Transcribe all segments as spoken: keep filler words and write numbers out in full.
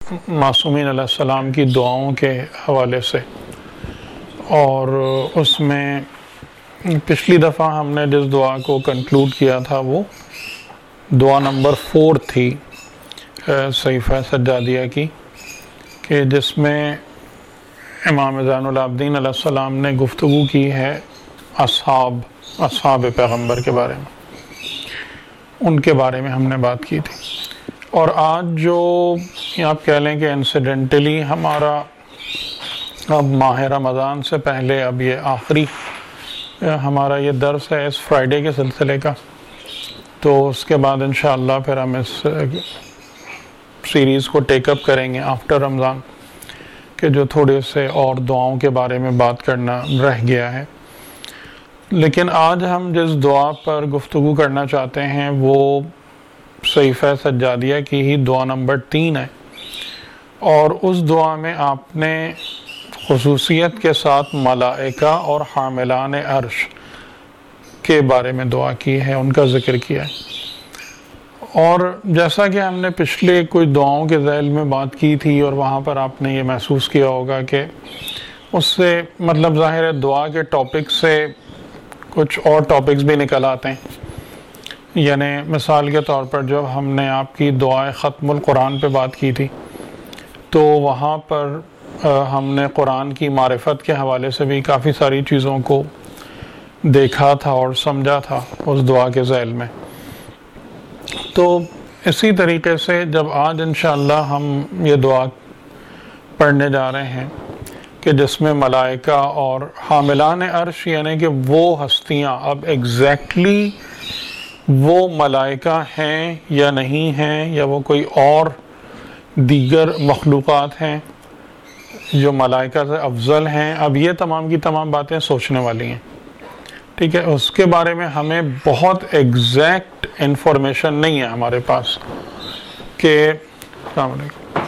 معصومین علیہ السلام کی دعاؤں کے حوالے سے، اور اس میں پچھلی دفعہ ہم نے جس دعا کو کنکلوڈ کیا تھا وہ دعا نمبر فور تھی صحیفہ سجادیہ کی، کہ جس میں امام زین العابدین علیہ السلام نے گفتگو کی ہے اصحاب اصحاب پیغمبر کے بارے میں، ان کے بارے میں ہم نے بات کی تھی۔ اور آج جو آپ کہہ لیں کہ انسیڈنٹلی ہمارا اب ماہ رمضان سے پہلے اب یہ آخری ہمارا یہ درس ہے اس فرائیڈے کے سلسلے کا، تو اس کے بعد انشاءاللہ پھر ہم اس سیریز کو ٹیک اپ کریں گے آفٹر رمضان، کہ جو تھوڑے سے اور دعاؤں کے بارے میں بات کرنا رہ گیا ہے۔ لیکن آج ہم جس دعا پر گفتگو کرنا چاہتے ہیں وہ صحیفہ سجادیہ کی ہی دعا نمبر تین ہے، اور اس دعا میں آپ نے خصوصیت کے ساتھ ملائکہ اور حاملان عرش کے بارے میں دعا کی ہے، ان کا ذکر کیا ہے۔ اور جیسا کہ ہم نے پچھلے کچھ دعاؤں کے ذیل میں بات کی تھی، اور وہاں پر آپ نے یہ محسوس کیا ہوگا کہ اس سے مطلب ظاہر ہے دعا کے ٹاپک سے کچھ اور ٹاپکس بھی نکل آتے ہیں۔ یعنی مثال کے طور پر جب ہم نے آپ کی دعائے ختم القرآن پہ بات کی تھی، تو وہاں پر ہم نے قرآن کی معرفت کے حوالے سے بھی کافی ساری چیزوں کو دیکھا تھا اور سمجھا تھا اس دعا کے ذیل میں۔ تو اسی طریقے سے جب آج انشاءاللہ ہم یہ دعا پڑھنے جا رہے ہیں کہ جس میں ملائکہ اور حاملان عرش، یعنی کہ وہ ہستیاں اب ایگزیکٹلی وہ ملائکہ ہیں یا نہیں ہیں، یا وہ کوئی اور دیگر مخلوقات ہیں جو ملائکہ سے افضل ہیں، اب یہ تمام کی تمام باتیں سوچنے والی ہیں، ٹھیک ہے۔ اس کے بارے میں ہمیں بہت ایگزیکٹ انفارمیشن نہیں ہے ہمارے پاس کہ السلام علیکم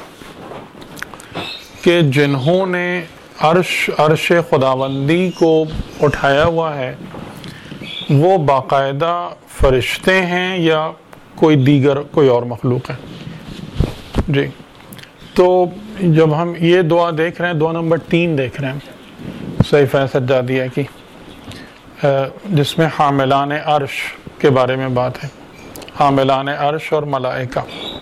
کہ جنہوں نے عرش عرش خداوندی کو اٹھایا ہوا ہے وہ باقاعدہ فرشتے ہیں یا کوئی دیگر کوئی اور مخلوق ہے۔ جی، تو جب ہم یہ دعا دیکھ رہے ہیں، دعا نمبر تین دیکھ رہے ہیں صحیفہ سجادیہ کی، جس میں حاملان عرش کے بارے میں بات ہے، حاملان عرش اور ملائکہ۔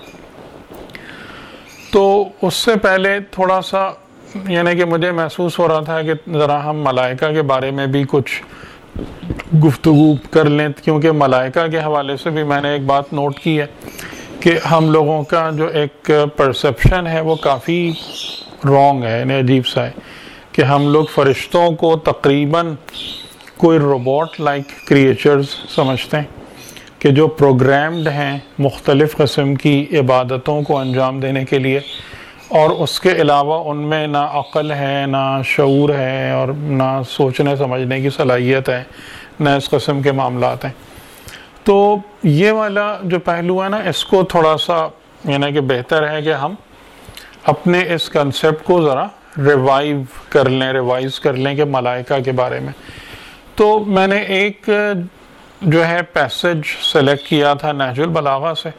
تو اس سے پہلے تھوڑا سا یعنی کہ مجھے محسوس ہو رہا تھا کہ ذرا ہم ملائکہ کے بارے میں بھی کچھ گفتگو کر لیں، کیونکہ ملائکہ کے حوالے سے بھی میں نے ایک بات نوٹ کی ہے کہ ہم لوگوں کا جو ایک پرسپشن ہے وہ کافی رانگ ہے، یعنی عجیب سا ہے کہ ہم لوگ فرشتوں کو تقریباً کوئی روبوٹ لائک کریچرز سمجھتے ہیں کہ جو پروگرامڈ ہیں مختلف قسم کی عبادتوں کو انجام دینے کے لیے، اور اس کے علاوہ ان میں نہ عقل ہے، نہ شعور ہے، اور نہ سوچنے سمجھنے کی صلاحیت ہے، نہ اس قسم کے معاملات ہیں۔ تو یہ والا جو پہلو ہے نا، اس کو تھوڑا سا یعنی کہ بہتر ہے کہ ہم اپنے اس کنسیپٹ کو ذرا ریوائیو کر لیں ریوائز کر لیں کہ ملائکہ کے بارے میں۔ تو میں نے ایک جو ہے پیسج سلیکٹ کیا تھا نہج البلاغہ سے،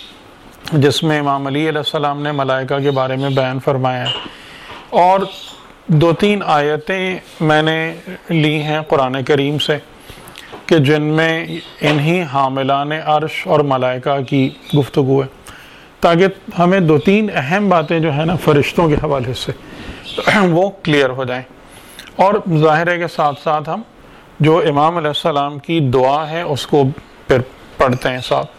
جس میں امام علی علیہ السلام نے ملائکہ کے بارے میں بیان فرمایا ہے، اور دو تین آیتیں میں نے لی ہیں قرآن کریم سے کہ جن میں انہی حاملان عرش اور ملائکہ کی گفتگو ہے، تاکہ ہمیں دو تین اہم باتیں جو ہے نا فرشتوں کے حوالے سے وہ کلیئر ہو جائیں، اور ظاہر ہے کے ساتھ ساتھ ہم جو امام علیہ السلام کی دعا ہے اس کو پھر پڑھتے ہیں ساتھ۔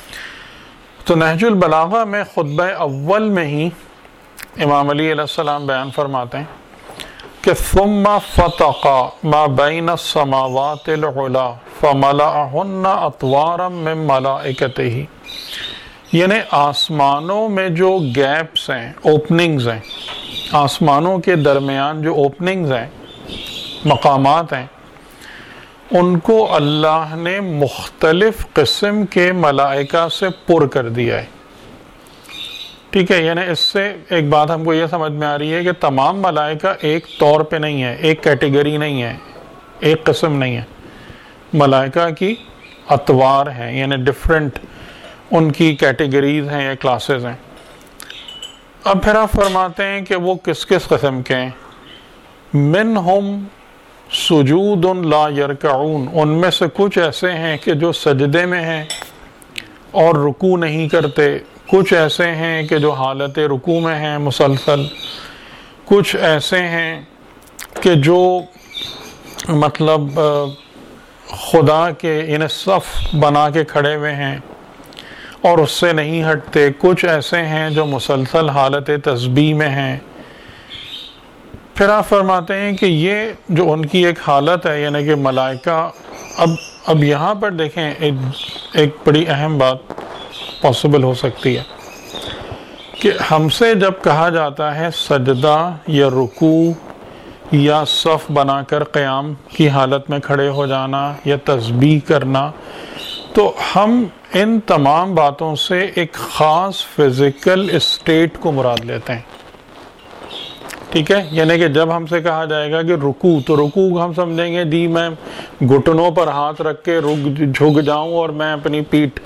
تو نہج البلاغہ میں خطبہ اول میں ہی امام علی علیہ السلام بیان فرماتے ہیں کہ ثم فتق ما بین السماوات العلا فملأہن اطوارا من ملائکتہ، یعنی آسمانوں میں جو گیپس ہیں، اوپننگز ہیں، آسمانوں کے درمیان جو اوپننگز ہیں، مقامات ہیں، ان کو اللہ نے مختلف قسم کے ملائکہ سے پر کر دیا ہے، ٹھیک ہے۔ یعنی اس سے ایک بات ہم کو یہ سمجھ میں آ رہی ہے کہ تمام ملائکہ ایک طور پہ نہیں ہے، ایک کیٹیگری نہیں ہے، ایک قسم نہیں ہے، ملائکہ کی اطوار ہیں، یعنی ڈفرینٹ ان کی کیٹیگریز ہیں یا کلاسز ہیں۔ اب پھر آپ فرماتے ہیں کہ وہ کس کس قسم کے ہیں. منہم سجود لا یرکعون، ان میں سے کچھ ایسے ہیں کہ جو سجدے میں ہیں اور رکوع نہیں کرتے، کچھ ایسے ہیں کہ جو حالت رکوع میں ہیں مسلسل، کچھ ایسے ہیں کہ جو مطلب خدا کے ان صف بنا کے کھڑے ہوئے ہیں اور اس سے نہیں ہٹتے، کچھ ایسے ہیں جو مسلسل حالت تسبیح میں ہیں. پھر آپ فرماتے ہیں کہ یہ جو ان کی ایک حالت ہے، یعنی کہ ملائکہ، اب اب یہاں پر دیکھیں ایک ایک بڑی اہم بات پاسبل ہو سکتی ہے کہ ہم سے جب کہا جاتا ہے سجدہ یا رکوع یا صف بنا کر قیام کی حالت میں کھڑے ہو جانا یا تسبیح کرنا، تو ہم ان تمام باتوں سے ایک خاص فزیکل اسٹیٹ کو مراد لیتے ہیں. ٹھیک ہے، یعنی کہ جب ہم سے کہا جائے گا کہ رکوع، تو رکوع ہم سمجھیں گے جی میں گھٹنوں پر ہاتھ رکھ کے رک جھک جاؤں اور میں اپنی پیٹھ،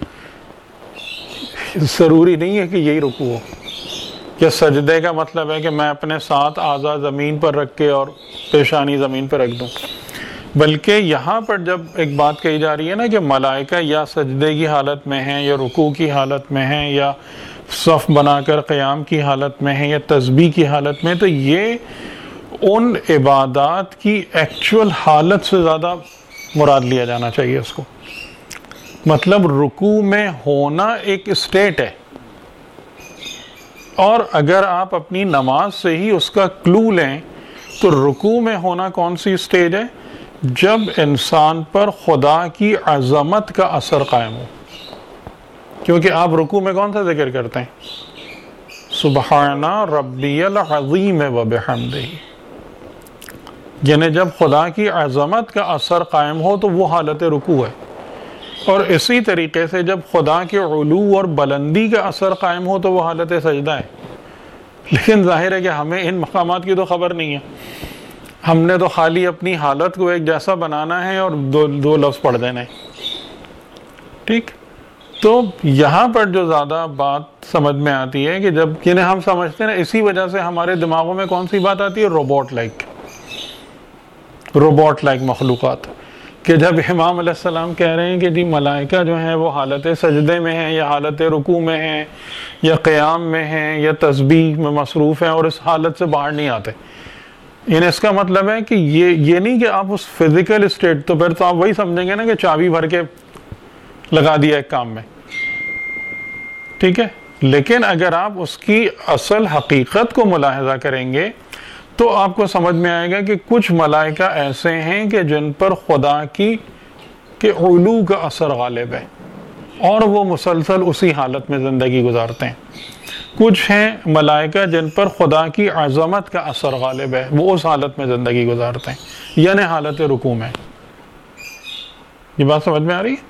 ضروری نہیں ہے کہ یہی رکوع ہو. یا سجدے کا مطلب ہے کہ میں اپنے ساتھ اعضاء زمین پر رکھ کے اور پیشانی زمین پر رکھ دوں، بلکہ یہاں پر جب ایک بات کہی جا رہی ہے نا کہ ملائکہ یا سجدے کی حالت میں ہیں یا رکوع کی حالت میں ہیں یا صف بنا کر قیام کی حالت میں ہیں یا تسبیح کی حالت میں، تو یہ ان عبادات کی ایکچول حالت سے زیادہ مراد لیا جانا چاہیے اس کو. مطلب رکوع میں ہونا ایک اسٹیٹ ہے، اور اگر آپ اپنی نماز سے ہی اس کا کلو لیں تو رکوع میں ہونا کون سی اسٹیج ہے؟ جب انسان پر خدا کی عظمت کا اثر قائم ہو. کیونکہ آپ رکوع میں کون سا ذکر کرتے ہیں؟ سبحان ربی العظیم وبحمدہ. یعنی جب خدا کی عظمت کا اثر قائم ہو تو وہ حالت رکوع ہے. اور اسی طریقے سے جب خدا کے علو اور بلندی کا اثر قائم ہو تو وہ حالت سجدہ ہے. لیکن ظاہر ہے کہ ہمیں ان مقامات کی تو خبر نہیں ہے، ہم نے تو خالی اپنی حالت کو ایک جیسا بنانا ہے اور دو دو لفظ پڑھ دینا ہے. ٹھیک، تو یہاں پر جو زیادہ بات سمجھ میں آتی ہے کہ جب جنہیں ہم سمجھتے ہیں، اسی وجہ سے ہمارے دماغوں میں کون سی بات آتی ہے؟ روبوٹ لائک، روبوٹ لائک مخلوقات. کہ جب امام علیہ السلام کہہ رہے ہیں کہ جی ملائکہ جو ہیں وہ حالت سجدے میں ہیں یا حالت رکوع میں ہیں یا قیام میں ہیں یا تسبیح میں مصروف ہیں اور اس حالت سے باہر نہیں آتے، یعنی اس کا مطلب ہے کہ یہ یہ نہیں کہ آپ اس فزیکل اسٹیٹ، تو پھر تو آپ وہی سمجھیں گے نا کہ چابی بھر کے لگا دیا ایک کام میں. ٹھیک ہے، لیکن اگر آپ اس کی اصل حقیقت کو ملاحظہ کریں گے تو آپ کو سمجھ میں آئے گا کہ کچھ ملائکہ ایسے ہیں کہ جن پر خدا کی کے علو کا اثر غالب ہے اور وہ مسلسل اسی حالت میں زندگی گزارتے ہیں. کچھ ہیں ملائکہ جن پر خدا کی عظمت کا اثر غالب ہے، وہ اس حالت میں زندگی گزارتے ہیں، یعنی حالت رکوع میں. یہ بات سمجھ میں آ رہی ہے؟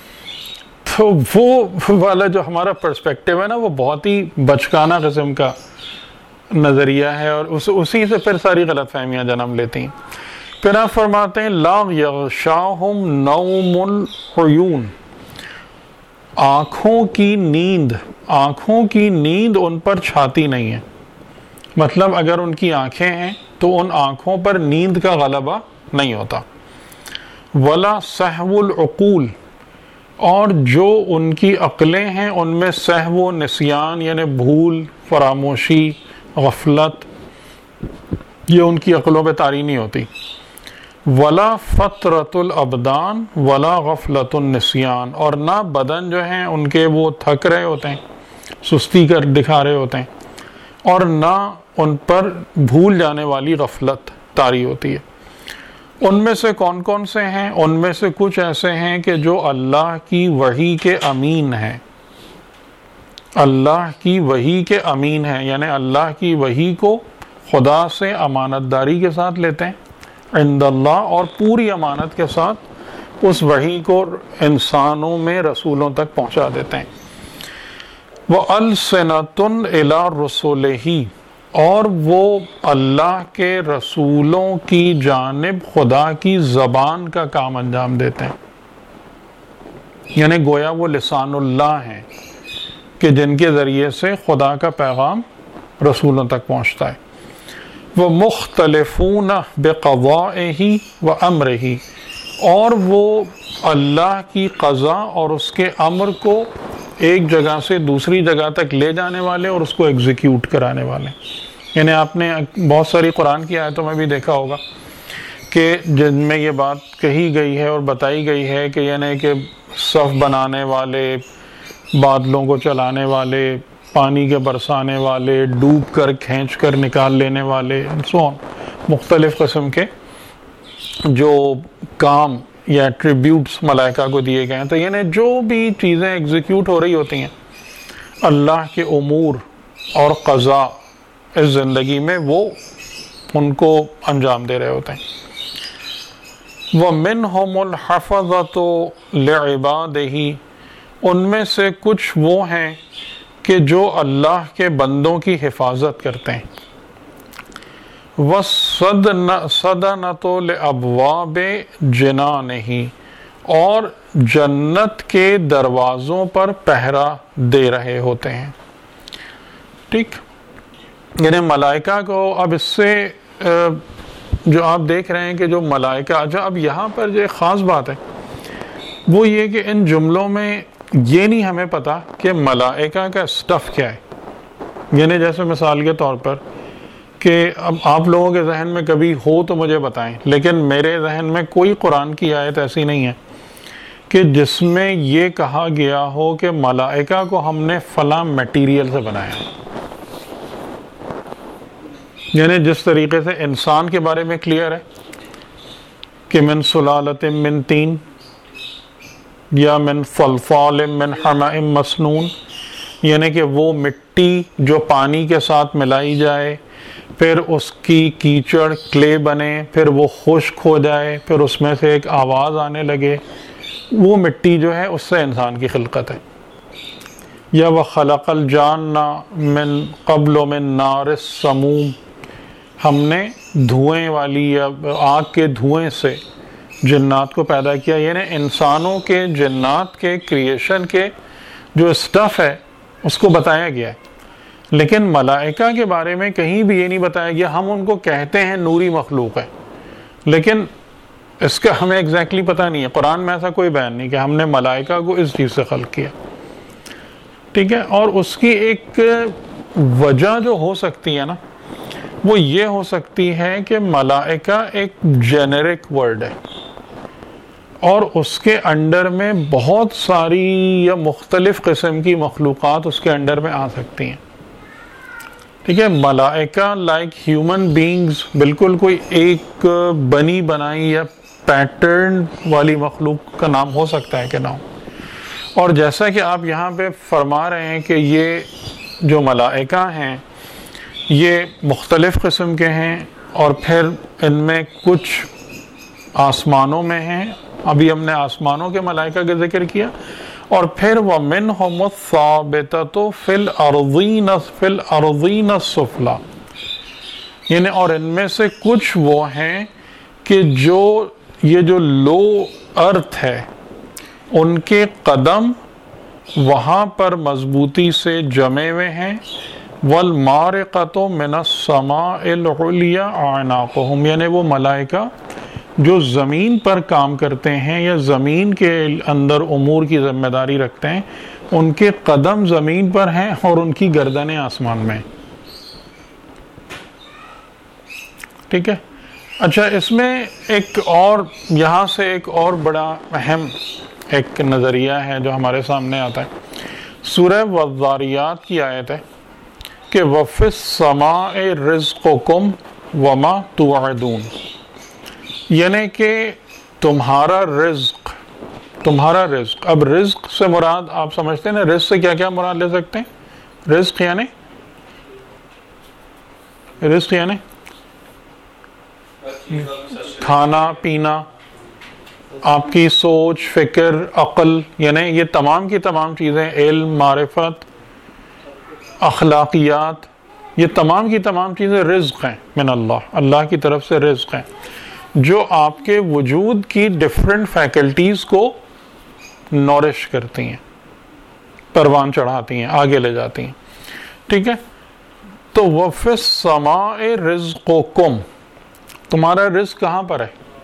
تو وہ والا جو ہمارا پرسپیکٹیو ہے نا، وہ بہت ہی بچکانہ قسم کا نظریہ ہے، اور اس اسی سے پھر ساری غلط فہمیاں جنم لیتی ہیں. پھر آپ فرماتے ہیں لا یغشاہم نوم العیون، آنکھوں کی نیند، آنکھوں کی نیند ان پر چھاتی نہیں ہے. مطلب اگر ان کی آنکھیں ہیں تو ان آنکھوں پر نیند کا غلبہ نہیں ہوتا. ولا سہو العقول، اور جو ان کی عقلیں ہیں ان میں سہو و نسیان یعنی بھول، فراموشی، غفلت، یہ ان کی عقلوں پہ طاری نہیں ہوتی. ولا فطرت الابدان ولا غفلت النسیان، اور نہ بدن جو ہیں ان کے وہ تھک رہے ہوتے ہیں، سستی کر دکھا رہے ہوتے ہیں، اور نہ ان پر بھول جانے والی غفلت طاری ہوتی ہے. ان میں سے کون کون سے ہیں؟ ان میں سے کچھ ایسے ہیں کہ جو اللہ کی وحی کے امین ہیں، اللہ کی وحی کے امین ہیں، یعنی اللہ کی وحی کو خدا سے امانت داری کے ساتھ لیتے ہیں عند اللہ، اور پوری امانت کے ساتھ اس وحی کو انسانوں میں رسولوں تک پہنچا دیتے ہیں. وَأَلْسِنَةٌ إِلَىٰ رُسُلِهِ، اور وہ اللہ کے رسولوں کی جانب خدا کی زبان کا کام انجام دیتے ہیں، یعنی گویا وہ لسان اللہ ہیں کہ جن کے ذریعے سے خدا کا پیغام رسولوں تک پہنچتا ہے. وَمُخْتَلِفُونَ بِقَضَائِهِ وَأَمْرِهِ، اور وہ اللہ کی قضا اور اس کے امر کو ایک جگہ سے دوسری جگہ تک لے جانے والے اور اس کو ایگزیکیوٹ کرانے والے. یعنی آپ نے بہت ساری قرآن کی آیتوں میں بھی دیکھا ہوگا کہ جن میں یہ بات کہی گئی ہے اور بتائی گئی ہے کہ یعنی کہ صف بنانے والے، بادلوں کو چلانے والے، پانی کے برسانے والے، ڈوب کر کھینچ کر نکال لینے والے، سو مختلف قسم کے جو کام یا ایٹریبیوٹس ملائکہ کو دیے گئے ہیں. تو یعنی جو بھی چیزیں ایگزیکیوٹ ہو رہی ہوتی ہیں اللہ کے امور اور قضاء اس زندگی میں، وہ ان کو انجام دے رہے ہوتے ہیں. وَمِنْهُمُ الْحَفَظَةُ لِعِبَادِهِ، ان میں سے کچھ وہ ہیں کہ جو اللہ کے بندوں کی حفاظت کرتے ہیں. وَالصَّدْنَةُ لِأَبْوَابِ جِنَانِهِ، اور جنت کے دروازوں پر پہرا دے رہے ہوتے ہیں. ٹھیک، یعنی ملائکہ کو اب اس سے جو آپ دیکھ رہے ہیں کہ جو ملائکہ، جو اب یہاں پر جو ایک خاص بات ہے وہ یہ کہ ان جملوں میں یہ نہیں ہمیں پتا کہ ملائکہ کا سٹف کیا ہے. یعنی جیسے مثال کے طور پر کہ اب آپ لوگوں کے ذہن میں کبھی ہو تو مجھے بتائیں، لیکن میرے ذہن میں کوئی قرآن کی آیت ایسی نہیں ہے کہ جس میں یہ کہا گیا ہو کہ ملائکہ کو ہم نے فلاں میٹیریل سے بنایا. یعنی جس طریقے سے انسان کے بارے میں کلیئر ہے کہ من سلالۃ من تین یا من صلصال من حمأ مسنون، یعنی کہ وہ مٹی جو پانی کے ساتھ ملائی جائے، پھر اس کی کیچڑ کلے بنے، پھر وہ خشک ہو جائے، پھر اس میں سے ایک آواز آنے لگے، وہ مٹی جو ہے اس سے انسان کی خلقت ہے. یا وَخَلَقَ الْجَانَّ مِن قَبْلُ مِن نَارِ السَّمُومِ، ہم نے دھوئیں والی یا آگ کے دھوئیں سے جنات کو پیدا کیا. یعنی انسانوں کے جنات کے کریشن کے جو اسٹف ہے اس کو بتایا گیا ہے، لیکن ملائکہ کے بارے میں کہیں بھی یہ نہیں بتایا گیا. ہم ان کو کہتے ہیں نوری مخلوق ہے، لیکن اس کا ہمیں ایگزیکٹلی پتہ نہیں ہے. قرآن میں ایسا کوئی بیان نہیں کہ ہم نے ملائکہ کو اس چیز سے خلق کیا. ٹھیک ہے، اور اس کی ایک وجہ جو ہو سکتی ہے نا، وہ یہ ہو سکتی ہے کہ ملائکہ ایک جینرک ورڈ ہے اور اس کے انڈر میں بہت ساری یا مختلف قسم کی مخلوقات اس کے انڈر میں آ سکتی ہیں. ٹھیک ہے، ملائکہ لائک ہیومن بینگز بالکل کوئی ایک بنی بنائی یا پیٹرن والی مخلوق کا نام ہو سکتا ہے کہ نہ ہو. اور جیسا کہ آپ یہاں پہ فرما رہے ہیں کہ یہ جو ملائکہ ہیں یہ مختلف قسم کے ہیں، اور پھر ان میں کچھ آسمانوں میں ہیں. ابھی ہم نے آسمانوں کے ملائکہ کا ذکر کیا. اور پھر وَمِنْهُمُ الثَّابِتَةُ فِي الْأَرْضِينَ فِي الْأَرْضِينَ السُّفْلَى، یعنی اور ان میں سے کچھ وہ ہیں کہ جو یہ جو لو ارتھ ہے ان کے قدم وہاں پر مضبوطی سے جمے ہوئے ہیں. وَالْمَارِقَةُ مِنَ السَّمَاءِ الْعُلْيَا أَعْنَاقُهُمْ، یعنی وہ ملائکہ جو زمین پر کام کرتے ہیں یا زمین کے اندر امور کی ذمہ داری رکھتے ہیں، ان کے قدم زمین پر ہیں اور ان کی گردنیں آسمان میں. ٹھیک ہے. اچھا، اس میں ایک اور یہاں سے ایک اور بڑا اہم ایک نظریہ ہے جو ہمارے سامنے آتا ہے. سورہ والذاریات کی آیت ہے کہ وَفِي السَّمَاءِ رِزْقُكُمْ وَمَا تُوعَدُونَ، یعنی کہ تمہارا رزق، تمہارا رزق. اب رزق سے مراد آپ سمجھتے ہیں نا، رزق سے کیا کیا مراد لے سکتے ہیں؟ رزق یعنی رزق یعنی کھانا پینا، آپ کی سوچ، فکر، عقل، یعنی یہ تمام کی تمام چیزیں، علم، معرفت، اخلاقیات، یہ تمام کی تمام چیزیں رزق ہیں من اللہ، اللہ کی طرف سے رزق ہیں جو آپ کے وجود کی ڈفرینٹ فیکلٹیز کو نورش کرتی ہیں، پروان چڑھاتی ہیں، آگے لے جاتی ہیں. ٹھیک ہے. تو وَفِي السَّمَاءِ رِزْقُكُمْ، تمہارا رزق کہاں پر ہے؟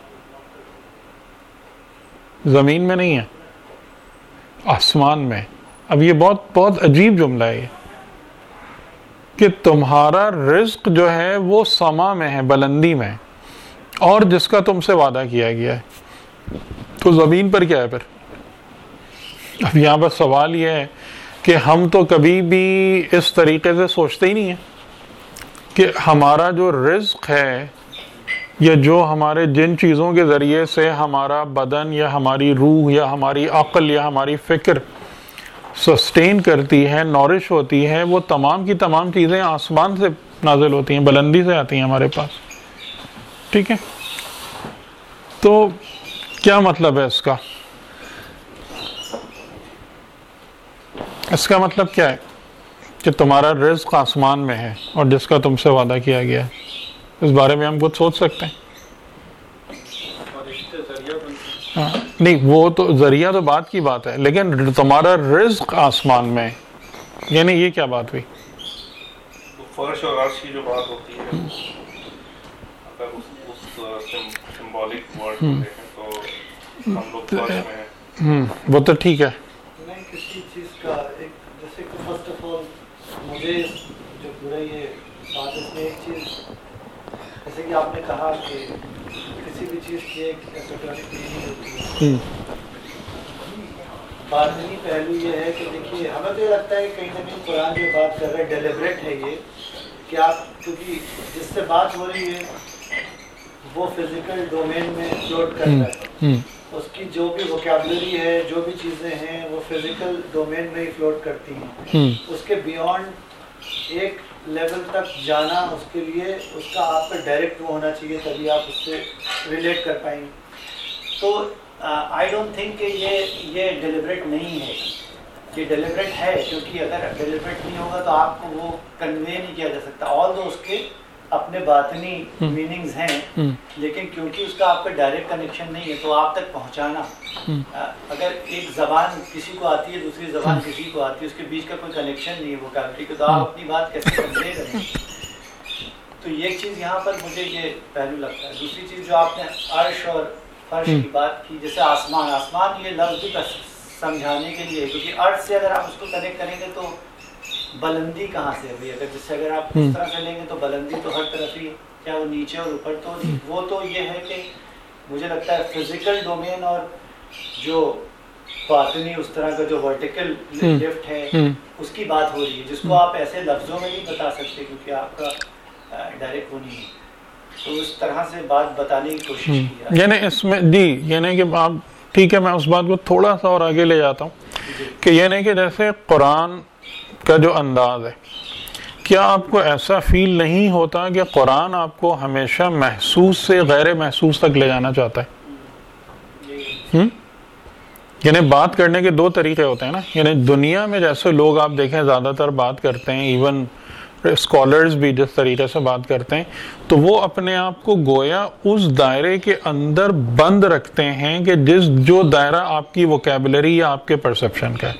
زمین میں نہیں ہے، آسمان میں۔ اب یہ بہت بہت عجیب جملہ ہے یہ، کہ تمہارا رزق جو ہے وہ سما میں ہے، بلندی میں، اور جس کا تم سے وعدہ کیا گیا ہے، تو زمین پر کیا ہے پھر؟ اب یہاں پر سوال یہ ہے کہ ہم تو کبھی بھی اس طریقے سے سوچتے ہی نہیں ہیں کہ ہمارا جو رزق ہے، یا جو ہمارے جن چیزوں کے ذریعے سے ہمارا بدن یا ہماری روح یا ہماری عقل یا ہماری فکر سسٹین کرتی ہے، نورش ہوتی ہے، وہ تمام کی تمام چیزیں آسمان سے نازل ہوتی ہیں، بلندی سے آتی ہیں ہمارے پاس، ٹھیک ہے؟ تو کیا مطلب ہے اس کا؟ اس کا مطلب کیا ہے کہ تمہارا رزق آسمان میں ہے اور جس کا تم سے وعدہ کیا گیا ہے، اس بارے میں ہم کچھ سوچ سکتے ہیں؟ ہاں نہیں، وہ تو ذریعہ تو بات کی بات ہے، لیکن تمہارا رزق آسمان میں، یعنی یہ کیا بات ہوئی؟ فرش اور عرش کی جو بات ہوتی ہے، اگر اس سمبولک ورڈ کو دیکھیں تو ہم لوگ فرش میں ہیں۔ وہ تو ٹھیک ہے، نہیں کسی چیز کا ایک جیسے کہ فرسٹ آف آل مجھے جو پورا یہ بات اس میں ایک چیز جیسے کہ آپ نے کہا کہ کسی بھی چیز کی ایک ایسوٹرک میننگ ہوتی ہے، باطنی پہلو یہ ہے کہ دیکھیے ہمیں تو یہ لگتا ہے کہ کہیں نہ کہیں قرآن جو بات کر رہا ہے ڈیلیبریٹ ہے یہ، کہ آپ کیونکہ جس سے بات ہو رہی ہے وہ فزیکل ڈومین میں فلوٹ کر رہا ہے، اس کی جو بھی ووکیبلری ہے، جو بھی چیزیں ہیں وہ فزیکل ڈومین میں ہی فلوٹ کرتی ہیں، اس کے بیونڈ ایک لیول تک جانا اس کے لیے اس کا آپ کا ڈائریکٹ وہ ہونا چاہیے، تبھی آپ اس سے ریلیٹ کر پائیں گے۔ تو آئی ڈونٹ تھنک کہ یہ یہ ڈیلیبریٹ نہیں ہے، یہ ڈیلیبریٹ ہے، کیونکہ اگر ڈیلیبریٹ نہیں ہوگا تو آپ کو وہ کنوے نہیں کیا جا سکتا، آل دو اس کے اپنے باطنی میننگز ہیں، لیکن کیونکہ اس کا آپ کا ڈائریکٹ کنیکشن نہیں ہے تو آپ تک پہنچانا، اگر ایک زبان کسی کو آتی ہے دوسری زبان کسی کو آتی ہے، اس کے بیچ کا کوئی کنیکشن نہیں ہے ووکیبلری کا، تو آپ اپنی بات کیسے کنوے کریں؟ تو یہ چیز یہاں پر مجھے یہ پہلو لگتا ہے۔ دوسری چیز جو آپ نے عرش اور فرش کی بات کی، جیسے آسمان، آسمان یہ لفظ بھی سمجھانے کے لیے، کیونکہ ارتھ سے اگر آپ اس کو کنیکٹ کریں گے تو بلندی کہاں سے ہوئی؟ اگر جس سے اگر آپ اس طرح سے لیں گے تو بلندی تو ہر طرف ہی، کیا وہ نیچے اور اوپر تو نہیں، وہ تو یہ ہے کہ مجھے لگتا ہے فزیکل ڈومین اور جو باطنی اس طرح کا جو ورٹیکل لفٹ ہے اس کی بات ہو رہی ہے، جس کو آپ ایسے لفظوں میں نہیں بتا سکتے کیونکہ آپ کا ڈائریکٹ وہ نہیں ہے، تو اس طرح سے بات بتانے کی کوشش کی۔ یعنی اس میں جی یعنی کہ آپ ٹھیک ہے، میں اس بات کو تھوڑا سا اور آگے لے جاتا ہوں کہ یعنی کہ جیسے قرآن کا جو انداز ہے، کیا آپ کو ایسا فیل نہیں ہوتا کہ قرآن آپ کو ہمیشہ محسوس سے غیر محسوس تک لے جانا چاہتا ہے؟ یعنی بات کرنے کے دو طریقے ہوتے ہیں نا، یعنی دنیا میں جیسے لوگ آپ دیکھیں زیادہ تر بات کرتے ہیں، ایون اسکالرز بھی جس طریقے سے بات کرتے ہیں، تو وہ اپنے آپ کو گویا اس دائرے کے اندر بند رکھتے ہیں کہ جس جو دائرہ آپ کی ووکیبلری یا آپ کے پرسپشن کا ہے۔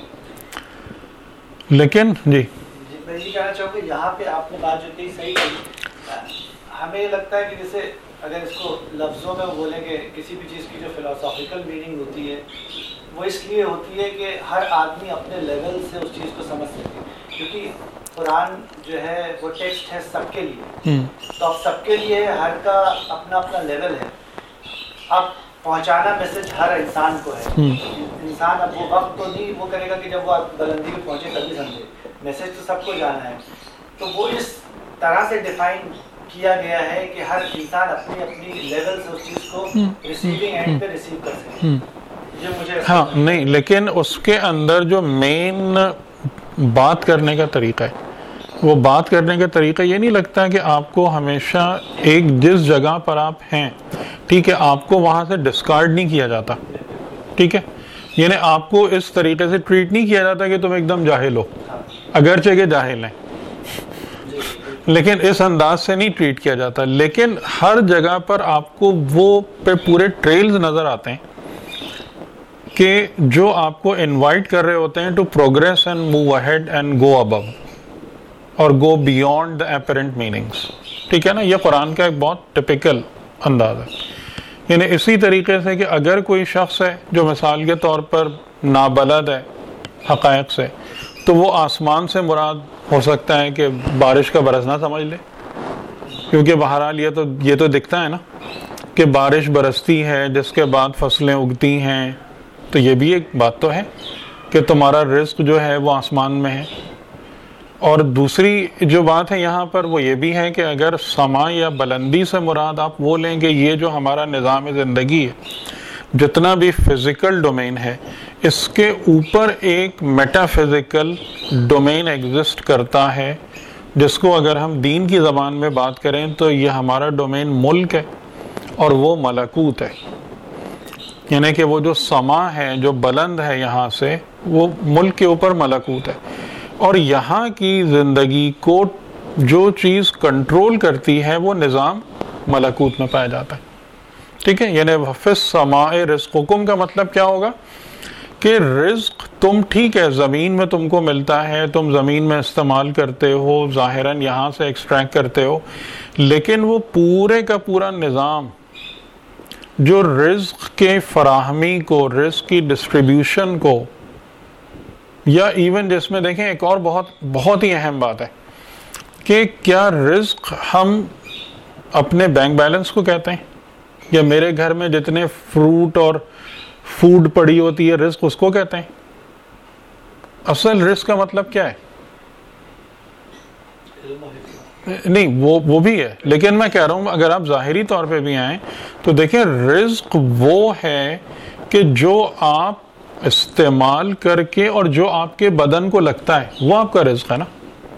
لیکن جی میں یہ کہنا چاہوں گا یہاں پہ آپ نے بات جو کہی صحیح کہی، ہمیں یہ لگتا ہے کہ جیسے اگر اس کو لفظوں میں بولیں گے کسی بھی چیز کی جو فلاسافیکل میننگ ہوتی ہے وہ اس لیے ہوتی ہے کہ ہر آدمی اپنے لیول سے اس چیز کو سمجھ سکے، کیونکہ قرآن جو ہے وہ ٹیکسٹ ہے سب کے لیے، تو اب سب کے لیے ہر کا اپنا اپنا لیول ہے، اب پہنچانا میسج ہر انسان کو ہے، انسان اب وہ وقت تو نہیں وہ کرے گا کہ جب وہ بلندی پہ پہنچے تبھی سمجھے، میسج تو سب کو جانا ہے، تو وہ اس طرح سے ڈیفائن کیا گیا ہے کہ ہر انسان اپنی اپنی لیول سے اس چیز کو ریسیونگ اینڈ پہ ریسیو کر سکے۔ یہ مجھے ہاں نہیں، لیکن اس کے اندر جو مین بات کرنے کا طریقہ ہے، وہ بات کرنے کا طریقہ یہ نہیں لگتا کہ آپ کو ہمیشہ ایک جس جگہ پر آپ ہیں، ٹھیک ہے، آپ کو وہاں سے ڈسکارڈ نہیں کیا جاتا، ٹھیک ہے، یعنی آپ کو اس طریقے سے ٹریٹ نہیں کیا جاتا کہ تم ایک دم جاہل ہو، اگرچہ کہ جاہل ہیں، لیکن اس انداز سے نہیں ٹریٹ کیا جاتا، لیکن ہر جگہ پر آپ کو وہ پہ پورے ٹریلز نظر آتے ہیں کہ جو آپ کو انوائٹ کر رہے ہوتے ہیں to progress and move ahead and go above, اور go beyond the apparent meanings. ٹھیک ہے نا, یہ قرآن کا ایک بہت ٹپیکل انداز ہے. یعنی اسی طریقے سے کہ اگر کوئی شخص ہے جو مثال کے طور پر نابلد ہے حقائق سے, تو وہ آسمان سے مراد ہو سکتا ہے کہ بارش کا برسنا سمجھ لے, کیونکہ بہرحال یہ تو یہ تو دکھتا ہے نا کہ بارش برستی ہے جس کے بعد فصلیں اگتی ہیں, تو یہ بھی ایک بات تو ہے کہ تمہارا رزق جو ہے وہ آسمان میں ہے. اور دوسری جو بات ہے یہاں پر وہ یہ بھی ہے کہ اگر سما یا بلندی سے مراد آپ وہ لیں کہ یہ جو ہمارا نظام زندگی ہے, جتنا بھی فزیکل ڈومین ہے, اس کے اوپر ایک میٹا فزیکل ڈومین ایگزسٹ کرتا ہے, جس کو اگر ہم دین کی زبان میں بات کریں تو یہ ہمارا ڈومین ملک ہے اور وہ ملکوت ہے. یعنی کہ وہ جو سما ہے جو بلند ہے یہاں سے, وہ ملک کے اوپر ملکوت ہے, اور یہاں کی زندگی کو جو چیز کنٹرول کرتی ہے وہ نظام ملکوت میں پایا جاتا ہے. ٹھیک ہے, یعنی فِی السماء رزقکم کا مطلب کیا ہوگا کہ رزق تم ٹھیک ہے زمین میں تم کو ملتا ہے, تم زمین میں استعمال کرتے ہو, ظاہراً یہاں سے ایکسٹریکٹ کرتے ہو, لیکن وہ پورے کا پورا نظام جو رزق کے فراہمی کو, رزق کی ڈسٹریبیوشن کو, یا ایون جس میں دیکھیں ایک اور بہت بہت ہی اہم بات ہے کہ کیا رزق ہم اپنے بینک بیلنس کو کہتے ہیں, یا میرے گھر میں جتنے فروٹ اور فوڈ پڑی ہوتی ہے رزق اس کو کہتے ہیں؟ اصل رزق کا مطلب کیا ہے؟ نہیں, وہ وہ بھی ہے, لیکن میں کہہ رہا ہوں اگر آپ ظاہری طور پہ بھی آئیں تو دیکھیں رزق وہ ہے کہ جو آپ استعمال کر کے اور جو آپ کے بدن کو لگتا ہے وہ آپ کا رزق ہے نا.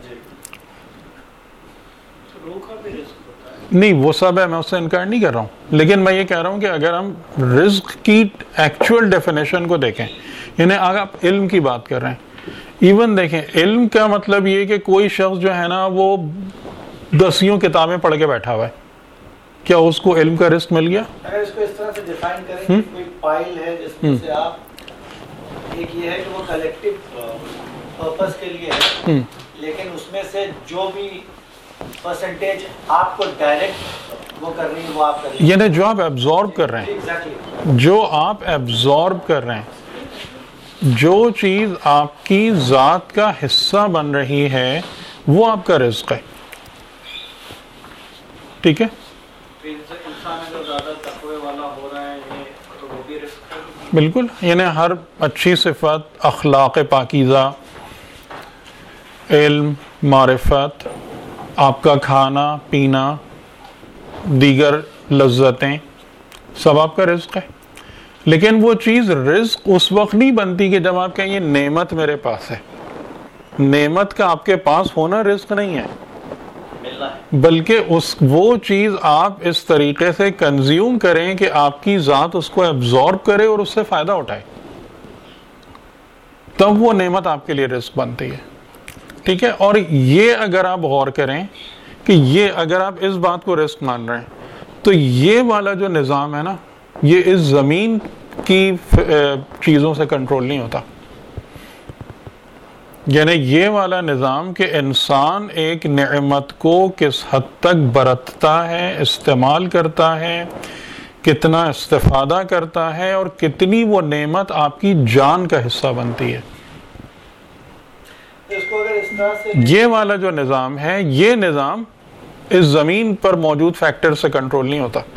نہیں, وہ سب ہے, میں اس سے انکار نہیں کر رہا ہوں, لیکن میں یہ کہہ رہا ہوں کہ اگر ہم رزق کی ایکچوئل ڈیفینیشن کو دیکھیں, یعنی اگر آپ علم کی بات کر رہے ہیں, ایون دیکھیں علم کا مطلب یہ کہ کوئی شخص جو ہے نا وہ دسیوں کتابیں پڑھ کے بیٹھا ہوا ہے, کیا اس کو علم کا رزق مل گیا؟ اگر اس کو اس طرح سے ڈیفائن کریں کہ کوئی فائل ہے جس میں سے آپ, ایک یہ ہے کہ وہ کلیکٹیو پرپس کے لیے ہے, لیکن اس میں سے جو بھی پرسنٹیج آپ کو ڈائریکٹ وہ کرنی ہے وہ آپ کر رہے ہیں, یعنی جو آپ ایبزارب کر رہے ہیں, جو آپ ایبزارب کر رہے ہیں, جو چیز آپ کی ذات کا حصہ بن رہی ہے وہ آپ کا رزق ہے. ٹھیک ہے, انسان اگر زیادہ تقوی والا ہو رہا ہے تو وہ بھی رزق ہے. بالکل, یعنی ہر اچھی صفت, اخلاق پاکیزہ, علم, معرفت, آپ کا کھانا پینا, دیگر لذتیں, سب آپ کا رزق ہے. لیکن وہ چیز رزق اس وقت نہیں بنتی کہ جب آپ کہیں یہ نعمت میرے پاس ہے. نعمت کا آپ کے پاس ہونا رزق نہیں ہے, بلکہ اس وہ چیز آپ اس طریقے سے کنزیوم کریں کہ آپ کی ذات اس کو ایبزارب کرے اور اس سے فائدہ اٹھائے, تب وہ نعمت آپ کے لیے رزق بنتی ہے. ٹھیک ہے, اور یہ اگر آپ غور کریں کہ یہ اگر آپ اس بات کو رزق مان رہے ہیں تو یہ والا جو نظام ہے نا, یہ اس زمین کی چیزوں سے کنٹرول نہیں ہوتا. یعنی یہ والا نظام کہ انسان ایک نعمت کو کس حد تک برتتا ہے, استعمال کرتا ہے, کتنا استفادہ کرتا ہے, اور کتنی وہ نعمت آپ کی جان کا حصہ بنتی ہے. اس کو اگر اس طرح سے یہ والا جو نظام ہے, یہ نظام اس زمین پر موجود فیکٹر سے کنٹرول نہیں ہوتا.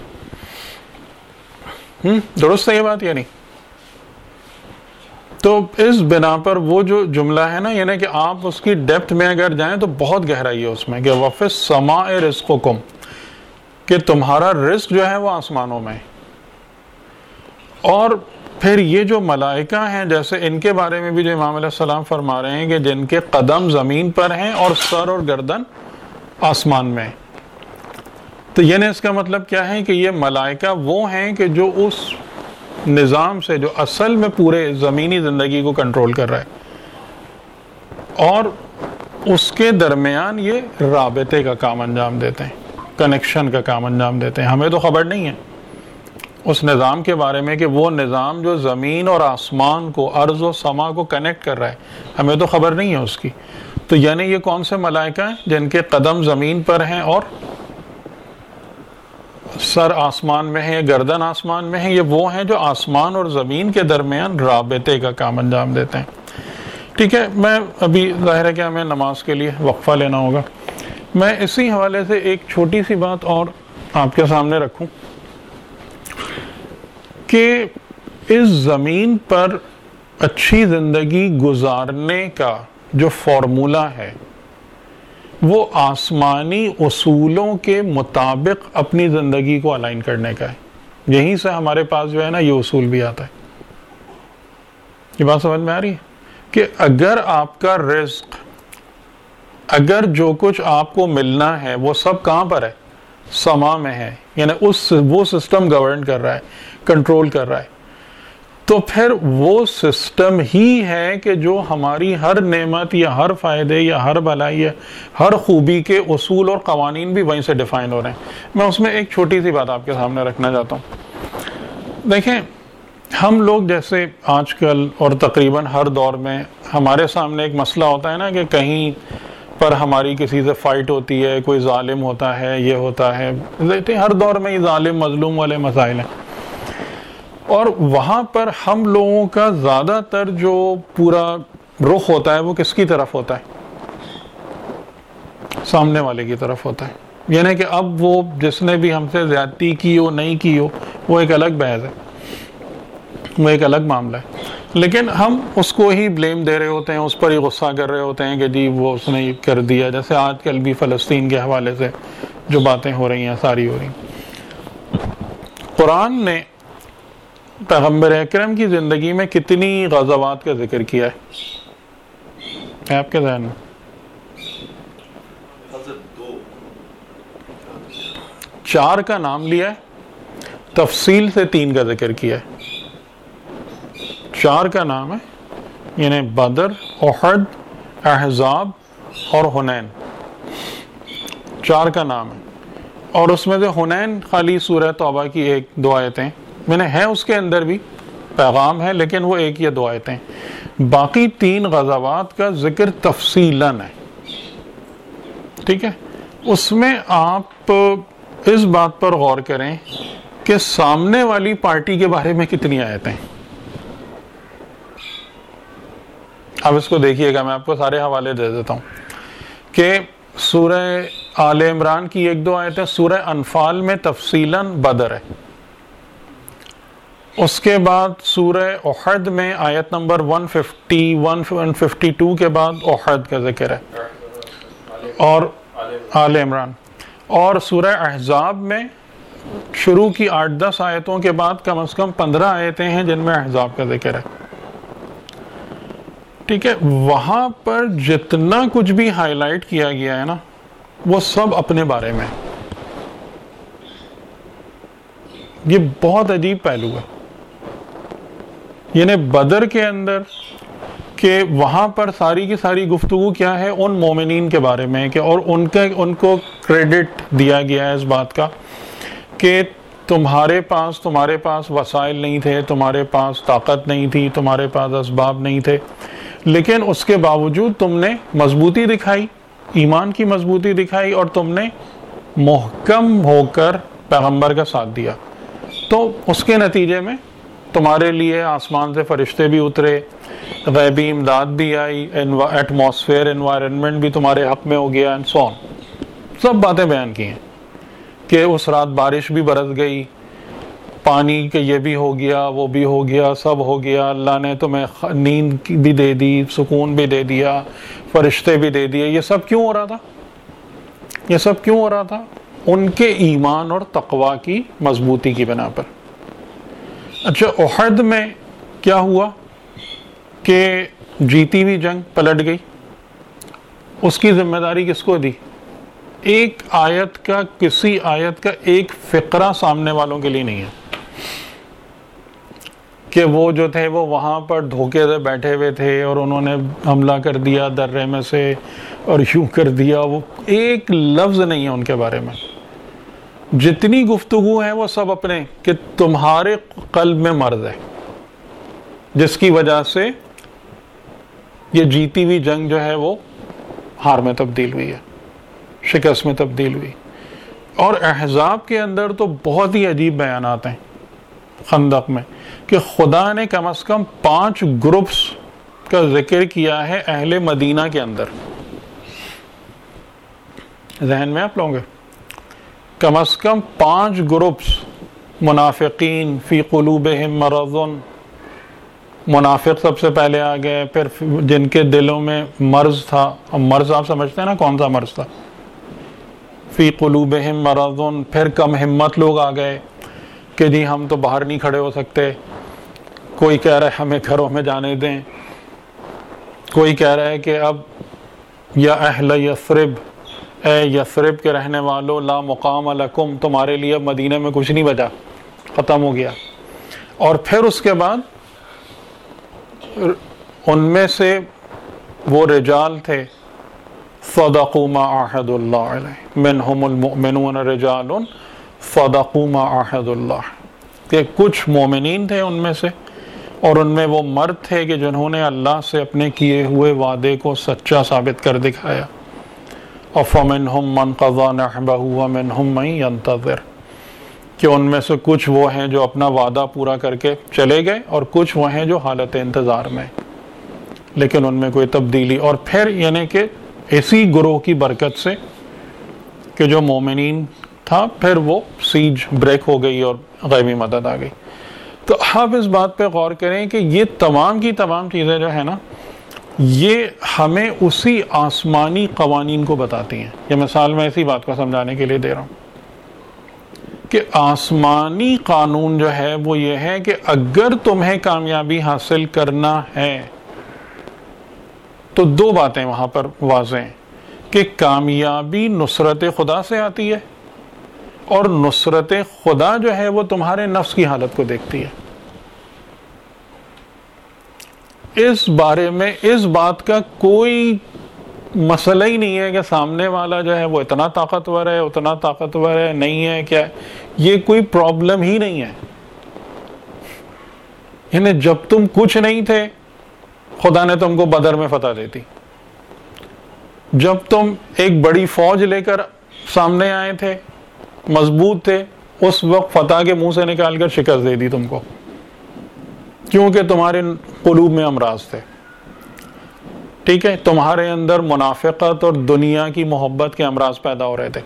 ہم درست ہے یہ بات یا نہیں؟ تو اس بنا پر وہ جو جملہ ہے نا, یعنی کہ آپ اس کی ڈیپتھ میں اگر جائیں تو بہت گہرائی ہے اس میں, کہ وَفِي السَّمَاءِ رِزْقُكُمْ, کہ تمہارا رزق جو ہے وہ آسمانوں میں. اور پھر یہ جو ملائکہ ہیں, جیسے ان کے بارے میں بھی جو امام علیہ السلام فرما رہے ہیں کہ جن کے قدم زمین پر ہیں اور سر اور گردن آسمان میں, تو یعنی اس کا مطلب کیا ہے کہ یہ ملائکہ وہ ہیں کہ جو اس نظام سے جو اصل میں پورے زمینی زندگی کو کنٹرول کر رہا ہے, اور اس کے درمیان یہ رابطے کا کام انجام دیتے ہیں, کنیکشن کا کام انجام دیتے ہیں. ہمیں تو خبر نہیں ہے, اس نظام کے بارے میں کہ وہ نظام جو زمین اور آسمان کو، ارض و سما کو کنیکٹ کر رہا ہے، ہمیں تو خبر نہیں ہے اس کی. تو یعنی یہ کون سے ملائکہ ہیں جن کے قدم زمین پر ہیں اور سر آسمان میں ہے، گردن آسمان میں ہے. یہ وہ ہیں جو آسمان اور زمین کے درمیان رابطے کا کام انجام دیتے ہیں. ٹھیک ہے، میں ابھی ظاہر ہے کہ ہمیں نماز کے لیے وقفہ لینا ہوگا. میں اسی حوالے سے ایک چھوٹی سی بات اور آپ کے سامنے رکھوں کہ اس زمین پر اچھی زندگی گزارنے کا جو فارمولہ ہے وہ آسمانی اصولوں کے مطابق اپنی زندگی کو الائن کرنے کا ہے. یہیں سے ہمارے پاس جو ہے نا یہ اصول بھی آتا ہے. یہ بات سمجھ میں آ رہی ہے کہ اگر آپ کا رزق، اگر جو کچھ آپ کو ملنا ہے وہ سب کہاں پر ہے؟ سما میں ہے، یعنی اس وہ سسٹم گورن کر رہا ہے، کنٹرول کر رہا ہے، تو پھر وہ سسٹم ہی ہے کہ جو ہماری ہر نعمت یا ہر فائدے یا ہر بھلائی یا ہر خوبی کے اصول اور قوانین بھی وہیں سے ڈیفائن ہو رہے ہیں. میں اس میں ایک چھوٹی سی بات آپ کے سامنے رکھنا چاہتا ہوں. دیکھیں، ہم لوگ جیسے آج کل اور تقریباً ہر دور میں ہمارے سامنے ایک مسئلہ ہوتا ہے نا کہ کہیں پر ہماری کسی سے فائٹ ہوتی ہے، کوئی ظالم ہوتا ہے، یہ ہوتا ہے. ہر دور میں یہ ظالم مظلوم والے مسائل ہیں، اور وہاں پر ہم لوگوں کا زیادہ تر جو پورا رخ ہوتا ہے وہ کس کی طرف ہوتا ہے؟ سامنے والے کی طرف ہوتا ہے. یعنی کہ اب وہ جس نے بھی ہم سے زیادتی کی ہو نہیں کی ہو وہ ایک الگ بحث ہے، وہ ایک الگ معاملہ ہے. لیکن ہم اس کو ہی بلیم دے رہے ہوتے ہیں، اس پر ہی غصہ کر رہے ہوتے ہیں کہ جی وہ اس نے کر دیا. جیسے آج کل بھی فلسطین کے حوالے سے جو باتیں ہو رہی ہیں ساری ہو رہی ہیں. قرآن نے پیغمبر اکرم کی زندگی میں کتنی غزوات کا ذکر کیا ہے آپ کے ذہن میں؟ چار کا نام لیا ہے، تفصیل سے تین کا ذکر کیا ہے. چار کا نام ہے، یعنی بدر، احد، احزاب اور حنین، چار کا نام ہے. اور اس میں سے حنین خالی سورہ توبہ کی ایک دو آیتیں میں نے ہیں، اس کے اندر بھی پیغام ہے لیکن وہ ایک یا دو آیتیں. باقی تین غزوات کا ذکر تفصیلاً ہے. ٹھیک ہے، اس میں آپ اس بات پر غور کریں کہ سامنے والی پارٹی کے بارے میں کتنی آیتیں. اب اس کو دیکھیے گا، میں آپ کو سارے حوالے دے دیتا ہوں کہ سورہ آل عمران کی ایک دو آیتیں، سورہ انفال میں تفصیلاً بدر ہے. اس کے بعد سورہ احد میں آیت نمبر ایک سو پچاس، ایک سو باون کے بعد احد کا ذکر ہے، اور آل عمران. اور سورہ احزاب میں شروع کی آٹھ دس آیتوں کے بعد کم از کم پندرہ آیتیں ہیں جن میں احزاب کا ذکر ہے. ٹھیک ہے، وہاں پر جتنا کچھ بھی ہائی لائٹ کیا گیا ہے نا وہ سب اپنے بارے میں. یہ بہت عجیب پہلو ہے. یعنی بدر کے اندر کہ وہاں پر ساری کی ساری گفتگو کیا ہے؟ ان مومنین کے بارے میں کہ اور ان کا ان کو کریڈٹ دیا گیا ہے اس بات کا کہ تمہارے پاس تمہارے پاس وسائل نہیں تھے، تمہارے پاس طاقت نہیں تھی، تمہارے پاس اسباب نہیں تھے، لیکن اس کے باوجود تم نے مضبوطی دکھائی، ایمان کی مضبوطی دکھائی، اور تم نے محکم ہو کر پیغمبر کا ساتھ دیا. تو اس کے نتیجے میں تمہارے لیے آسمان سے فرشتے بھی اترے، غیبی امداد بھی آئی، ایٹماسفیئر انوائرنمنٹ بھی تمہارے حق میں ہو گیا، اینڈ سو آن. سب باتیں بیان کی ہیں کہ اس رات بارش بھی برس گئی، پانی کے یہ بھی ہو گیا، وہ بھی ہو گیا، سب ہو گیا. اللہ نے تمہیں نیند بھی دے دی، سکون بھی دے دیا، فرشتے بھی دے دیے. یہ سب کیوں ہو رہا تھا؟ یہ سب کیوں ہو رہا تھا؟ ان کے ایمان اور تقوی کی مضبوطی کی بنا پر. اچھا، احد میں کیا ہوا کہ جیتی ہوئی جنگ پلٹ گئی. اس کی ذمہ داری کس کو دی؟ ایک آیت کا، کسی آیت کا ایک فقرہ سامنے والوں کے لیے نہیں ہے کہ وہ جو تھے وہ وہاں پر دھوکے سے بیٹھے ہوئے تھے اور انہوں نے حملہ کر دیا درے میں سے اور یوں کر دیا. وہ ایک لفظ نہیں ہے ان کے بارے میں. جتنی گفتگو ہے وہ سب اپنے کہ تمہارے قلب میں مرض ہے، جس کی وجہ سے یہ جیتی ہوئی جنگ جو ہے وہ ہار میں تبدیل ہوئی ہے، شکست میں تبدیل ہوئی. اور احزاب کے اندر تو بہت ہی عجیب بیانات ہیں خندق میں کہ خدا نے کم از کم پانچ گروپس کا ذکر کیا ہے اہل مدینہ کے اندر. ذہن میں آپ لوگوں گے کم از کم پانچ گروپس، منافقین فی قلوبہم مرض، منافق سب سے پہلے آ گئے، پھر جن کے دلوں میں مرض تھا. اب مرض آپ سمجھتے ہیں نا کون سا مرض تھا، فی قلوبہم مرض. پھر کم ہمت لوگ آ گئے کہ جی ہم تو باہر نہیں کھڑے ہو سکتے، کوئی کہہ رہا ہے ہمیں گھروں میں جانے دیں، کوئی کہہ رہا ہے کہ اب یا اہل یثرب، اے یثرب کے رہنے والو، لا مقام لکم، تمہارے لیے اب مدینہ میں کچھ نہیں بچا، ختم ہو گیا. اور پھر اس کے بعد ان میں سے وہ رجال تھے صدقوا ما عاہد اللہ علیہ، منہم المؤمنون رجال صدقوا ما عاہد اللہ، کہ کچھ مومنین تھے ان میں سے اور ان میں وہ مرد تھے کہ جنہوں نے اللہ سے اپنے کیے ہوئے وعدے کو سچا ثابت کر دکھایا. فَمِنْهُمْ مَنْ قَضَى نَحْبَهُ وَمِنْهُمْ مَنْ يَنْتَظِرُ، کہ ان میں سے کچھ وہ ہیں جو اپنا وعدہ پورا کر کے چلے گئے اور کچھ وہ ہیں جو حالت انتظار میں، لیکن ان میں کوئی تبدیلی. اور پھر یعنی کہ اسی گروہ کی برکت سے کہ جو مومنین تھا پھر وہ سیج بریک ہو گئی اور غیبی مدد آ گئی. تو آپ اس بات پہ غور کریں کہ یہ تمام کی تمام چیزیں جو ہے نا یہ ہمیں اسی آسمانی قوانین کو بتاتی ہیں. یہ مثال میں اسی بات کو سمجھانے کے لیے دے رہا ہوں کہ آسمانی قانون جو ہے وہ یہ ہے کہ اگر تمہیں کامیابی حاصل کرنا ہے تو دو باتیں وہاں پر واضح ہیں کہ کامیابی نصرت خدا سے آتی ہے اور نصرت خدا جو ہے وہ تمہارے نفس کی حالت کو دیکھتی ہے. اس بارے میں اس بات کا کوئی مسئلہ ہی نہیں ہے کہ سامنے والا جو ہے وہ اتنا طاقتور ہے اتنا طاقتور ہے نہیں ہے کیا، یہ کوئی پرابلم ہی نہیں ہے. یعنی جب تم کچھ نہیں تھے خدا نے تم کو بدر میں فتح دیتی، جب تم ایک بڑی فوج لے کر سامنے آئے تھے مضبوط تھے اس وقت فتح کے منہ سے نکال کر شکست دے دی تم کو، کیونکہ تمہارے قلوب میں امراض تھے. ٹھیک ہے، تمہارے اندر منافقت اور دنیا کی محبت کے امراض پیدا ہو رہے تھے،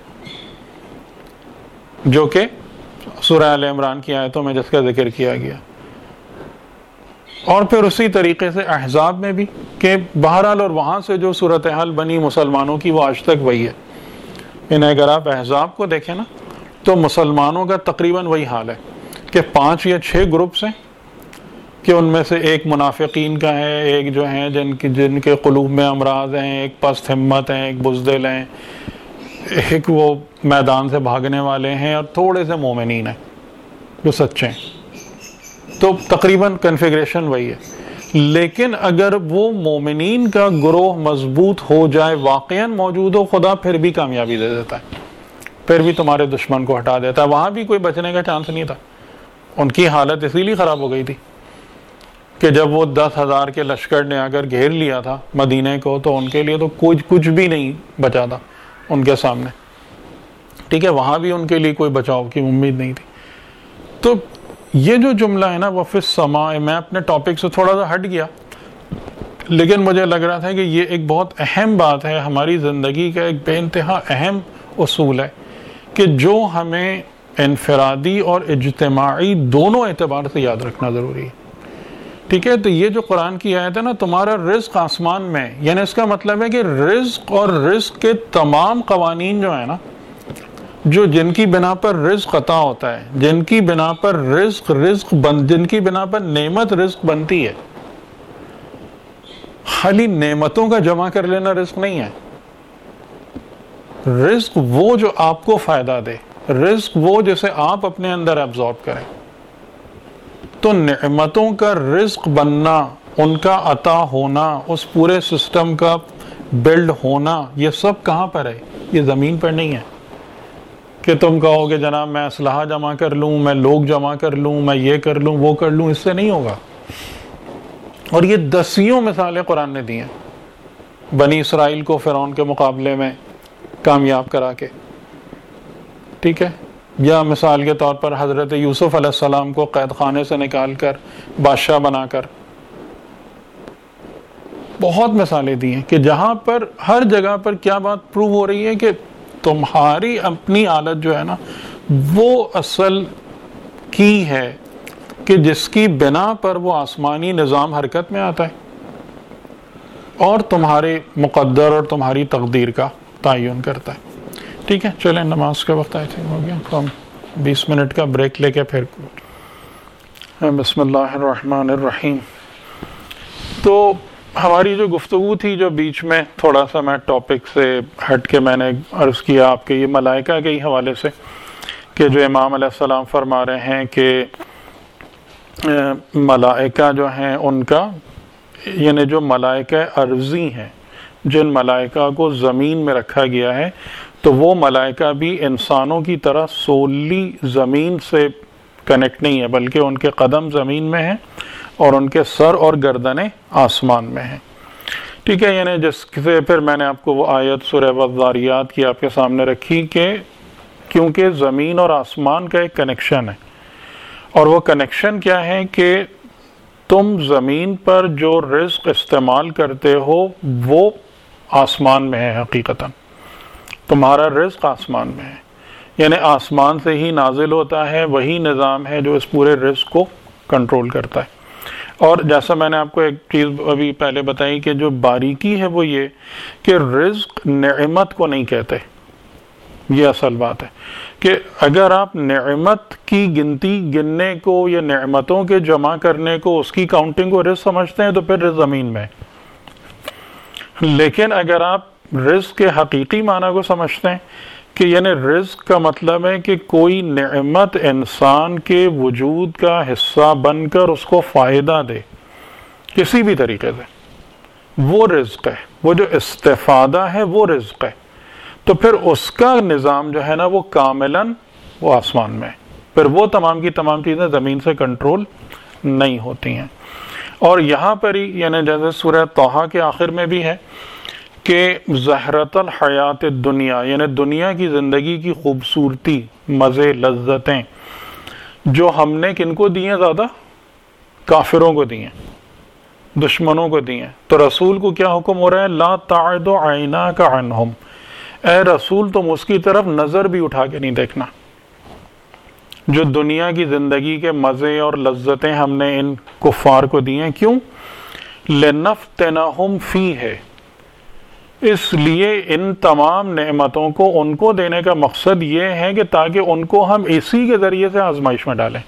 جو کہ سورہ آل عمران کی آیتوں میں جس کا ذکر کیا گیا. اور پھر اسی طریقے سے احزاب میں بھی کہ بہرحال اور وہاں سے جو صورتحال بنی مسلمانوں کی وہ آج تک وہی ہے. یعنی اگر آپ احزاب کو دیکھیں نا تو مسلمانوں کا تقریباً وہی حال ہے کہ پانچ یا چھ گروپس ہیں کہ ان میں سے ایک منافقین کا ہے، ایک جو ہیں جن کی جن کے قلوب میں امراض ہیں، ایک پست ہمت ہیں، ایک بزدل ہیں، ایک وہ میدان سے بھاگنے والے ہیں، اور تھوڑے سے مومنین ہیں جو سچے ہیں. تو تقریباً کنفیگریشن وہی ہے. لیکن اگر وہ مومنین کا گروہ مضبوط ہو جائے، واقعاً موجود ہو، خدا پھر بھی کامیابی دے دیتا ہے، پھر بھی تمہارے دشمن کو ہٹا دیتا ہے. وہاں بھی کوئی بچنے کا چانس نہیں تھا. ان کی حالت اسی لیے خراب ہو گئی تھی کہ جب وہ دس ہزار کے لشکر نے اگر گھیر لیا تھا مدینہ کو تو ان کے لیے تو کچھ کچھ بھی نہیں بچا تھا ان کے سامنے. ٹھیک ہے، وہاں بھی ان کے لیے کوئی بچاؤ کی امید نہیں تھی. تو یہ جو جملہ ہے نا وفی السماء، میں اپنے ٹاپک سے تھوڑا سا ہٹ گیا لیکن مجھے لگ رہا تھا کہ یہ ایک بہت اہم بات ہے، ہماری زندگی کا ایک بے انتہا اہم اصول ہے کہ جو ہمیں انفرادی اور اجتماعی دونوں اعتبار سے یاد رکھنا ضروری ہے. ٹھیک ہے، تو یہ جو قرآن کی آیت ہے نا، تمہارا رزق آسمان میں، یعنی اس کا مطلب ہے کہ رزق اور رزق کے تمام قوانین جو ہیں نا، جو جن کی بنا پر رزق عطا ہوتا ہے، جن کی بنا پر رزق رزق بن جن کی بنا پر نعمت رزق بنتی ہے، خالی نعمتوں کا جمع کر لینا رزق نہیں ہے. رزق وہ جو آپ کو فائدہ دے، رزق وہ جسے آپ اپنے اندر ایبزارب کریں. تو نعمتوں کا رزق بننا، ان کا عطا ہونا، اس پورے سسٹم کا بلڈ ہونا، یہ سب کہاں پر ہے؟ یہ زمین پر نہیں ہے کہ تم کہو کہ جناب میں اسلحہ جمع کر لوں، میں لوگ جمع کر لوں، میں یہ کر لوں وہ کر لوں، اس سے نہیں ہوگا. اور یہ دسیوں مثالیں قرآن نے دی ہیں بنی اسرائیل کو فرعون کے مقابلے میں کامیاب کرا کے. ٹھیک ہے، یا مثال کے طور پر حضرت یوسف علیہ السلام کو قید خانے سے نکال کر بادشاہ بنا کر. بہت مثالیں دی ہیں کہ جہاں پر ہر جگہ پر کیا بات پروو ہو رہی ہے کہ تمہاری اپنی حالت جو ہے نا وہ اصل کی ہے کہ جس کی بنا پر وہ آسمانی نظام حرکت میں آتا ہے اور تمہارے مقدر اور تمہاری تقدیر کا تعین کرتا ہے. ٹھیک ہے، چلیں نماز کا وقت آئی تھنک ہو گیا، تو ہم بیس منٹ کا بریک لے کے پھر بسم اللہ الرحمن الرحیم. تو ہماری جو گفتگو تھی جو بیچ میں تھوڑا سا میں ٹاپک سے ہٹ کے میں نے عرض کیا آپ کے یہ ملائکہ کے ہی حوالے سے کہ جو امام علیہ السلام فرما رہے ہیں کہ ملائکہ جو ہیں ان کا یعنی جو ملائکہ ارضی ہیں جن ملائکہ کو زمین میں رکھا گیا ہے تو وہ ملائکہ بھی انسانوں کی طرح سولی زمین سے کنیکٹ نہیں ہے بلکہ ان کے قدم زمین میں ہیں اور ان کے سر اور گردنیں آسمان میں ہیں. ٹھیک ہے، یعنی جس سے پھر میں نے آپ کو وہ آیت سورہ والذاریات کی آپ کے سامنے رکھی کہ کیونکہ زمین اور آسمان کا ایک کنیکشن ہے اور وہ کنیکشن کیا ہے کہ تم زمین پر جو رزق استعمال کرتے ہو وہ آسمان میں ہے. حقیقتاً تمہارا رزق آسمان میں ہے، یعنی آسمان سے ہی نازل ہوتا ہے، وہی نظام ہے جو اس پورے رزق کو کنٹرول کرتا ہے. اور جیسا میں نے آپ کو ایک چیز ابھی پہلے بتائی کہ جو باریکی ہے وہ یہ کہ رزق نعمت کو نہیں کہتے. یہ اصل بات ہے کہ اگر آپ نعمت کی گنتی گننے کو یا نعمتوں کے جمع کرنے کو اس کی کاؤنٹنگ کو رزق سمجھتے ہیں تو پھر رزق زمین میں. لیکن اگر آپ رزق کے حقیقی معنی کو سمجھتے ہیں کہ یعنی رزق کا مطلب ہے کہ کوئی نعمت انسان کے وجود کا حصہ بن کر اس کو فائدہ دے کسی بھی طریقے سے، وہ رزق ہے. وہ جو استفادہ ہے وہ رزق ہے. تو پھر اس کا نظام جو ہے نا وہ کاملاً وہ آسمان میں ہے. پھر وہ تمام کی تمام چیزیں زمین سے کنٹرول نہیں ہوتی ہیں. اور یہاں پر ہی یعنی جیسے سورہ طٰہٰ کے آخر میں بھی ہے کہ زہرۃ الحیات الدنیا یعنی دنیا کی زندگی کی خوبصورتی، مزے، لذتیں جو ہم نے کن کو دی ہیں؟ زیادہ کافروں کو دی ہیں، دشمنوں کو دی ہیں. تو رسول کو کیا حکم ہو رہا ہے؟ لا تعد عیناک عنہم، اے رسول تم اس کی طرف نظر بھی اٹھا کے نہیں دیکھنا. جو دنیا کی زندگی کے مزے اور لذتیں ہم نے ان کفار کو دی ہیں، کیوں؟ لنفتنہم فیہ، اس لیے ان تمام نعمتوں کو ان کو دینے کا مقصد یہ ہے کہ تاکہ ان کو ہم اسی کے ذریعے سے آزمائش میں ڈالیں.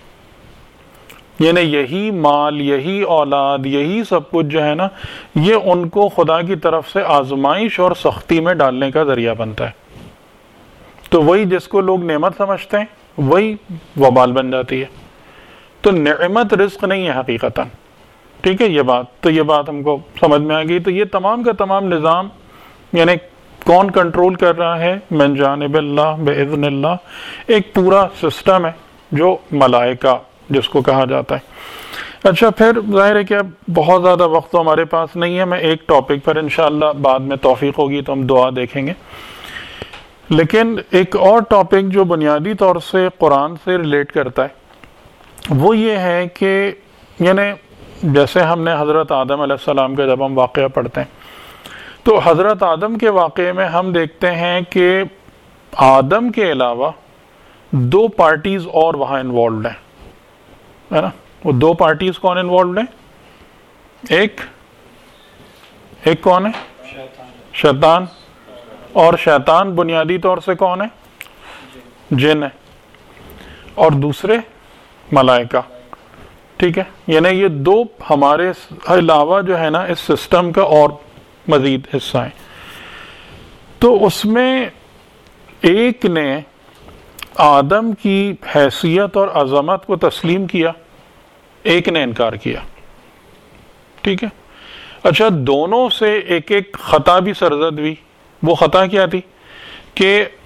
یعنی یہی مال، یہی اولاد، یہی سب کچھ جو ہے نا یہ ان کو خدا کی طرف سے آزمائش اور سختی میں ڈالنے کا ذریعہ بنتا ہے. تو وہی جس کو لوگ نعمت سمجھتے ہیں وہی وبال بن جاتی ہے. تو نعمت رزق نہیں ہے حقیقتاً. ٹھیک ہے، یہ بات تو یہ بات ہم کو سمجھ میں آ گئی. تو یہ تمام کا تمام نظام یعنی کون کنٹرول کر رہا ہے؟ من جانب اللہ باذن اللہ. ایک پورا سسٹم ہے جو ملائکہ جس کو کہا جاتا ہے. اچھا، پھر ظاہر ہے کہ اب بہت زیادہ وقت تو ہمارے پاس نہیں ہے. میں ایک ٹاپک پر انشاءاللہ بعد میں توفیق ہوگی تو ہم دعا دیکھیں گے. لیکن ایک اور ٹاپک جو بنیادی طور سے قرآن سے ریلیٹ کرتا ہے وہ یہ ہے کہ یعنی جیسے ہم نے حضرت آدم علیہ السلام کا جب ہم واقعہ پڑھتے ہیں تو حضرت آدم کے واقعے میں ہم دیکھتے ہیں کہ آدم کے علاوہ دو پارٹیز اور وہاں انوالوڈ ہیں، ہے نا. وہ دو پارٹیز کون انوالوڈ ہیں؟ ایک ایک کون ہے؟ شیطان. اور شیطان بنیادی طور سے کون ہے؟ جن ہے. اور دوسرے ملائکہ. ٹھیک ہے، یعنی یہ دو ہمارے علاوہ جو ہے نا اس سسٹم کا اور مزید حصہ ہیں. تو اس میں ایک نے آدم کی حیثیت اور عظمت کو تسلیم کیا، ایک نے انکار کیا. ٹھیک ہے. اچھا، دونوں سے ایک ایک خطا بھی سرزد ہوئی. وہ خطا کیا تھی کہ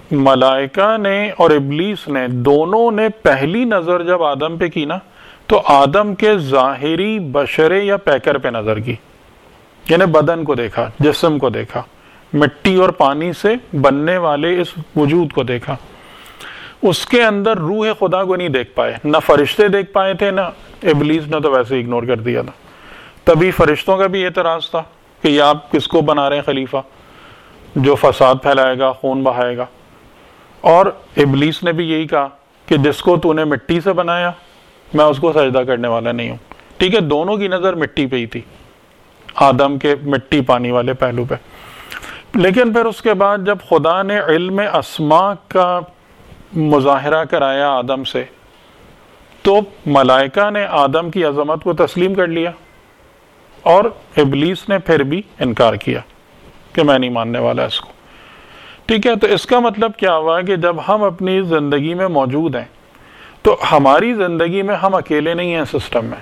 ملائکہ نے اور ابلیس نے دونوں نے پہلی نظر جب آدم پہ کی نا تو آدم کے ظاہری بشرے یا پیکر پہ نظر کی، یعنی بدن کو دیکھا، جسم کو دیکھا، مٹی اور پانی سے بننے والے اس وجود کو دیکھا. اس کے اندر روح خدا کو نہیں دیکھ پائے، نہ فرشتے دیکھ پائے تھے نہ ابلیس نے تو ویسے ہی اگنور کر دیا تھا. تبھی فرشتوں کا بھی اعتراض تھا کہ یہ آپ کس کو بنا رہے ہیں خلیفہ جو فساد پھیلائے گا، خون بہائے گا. اور ابلیس نے بھی یہی کہا کہ جس کو تو نے مٹی سے بنایا میں اس کو سجدہ کرنے والا نہیں ہوں. ٹھیک ہے، دونوں کی نظر مٹی پہ ہی تھی، آدم کے مٹی پانی والے پہلو پہ. لیکن پھر اس کے بعد جب خدا نے علم اسماء کا مظاہرہ کرایا آدم سے تو ملائکہ نے آدم کی عظمت کو تسلیم کر لیا اور ابلیس نے پھر بھی انکار کیا کہ میں نہیں ماننے والا اس کو. ٹھیک ہے، تو اس کا مطلب کیا ہوا کہ جب ہم اپنی زندگی میں موجود ہیں تو ہماری زندگی میں ہم اکیلے نہیں ہیں سسٹم میں.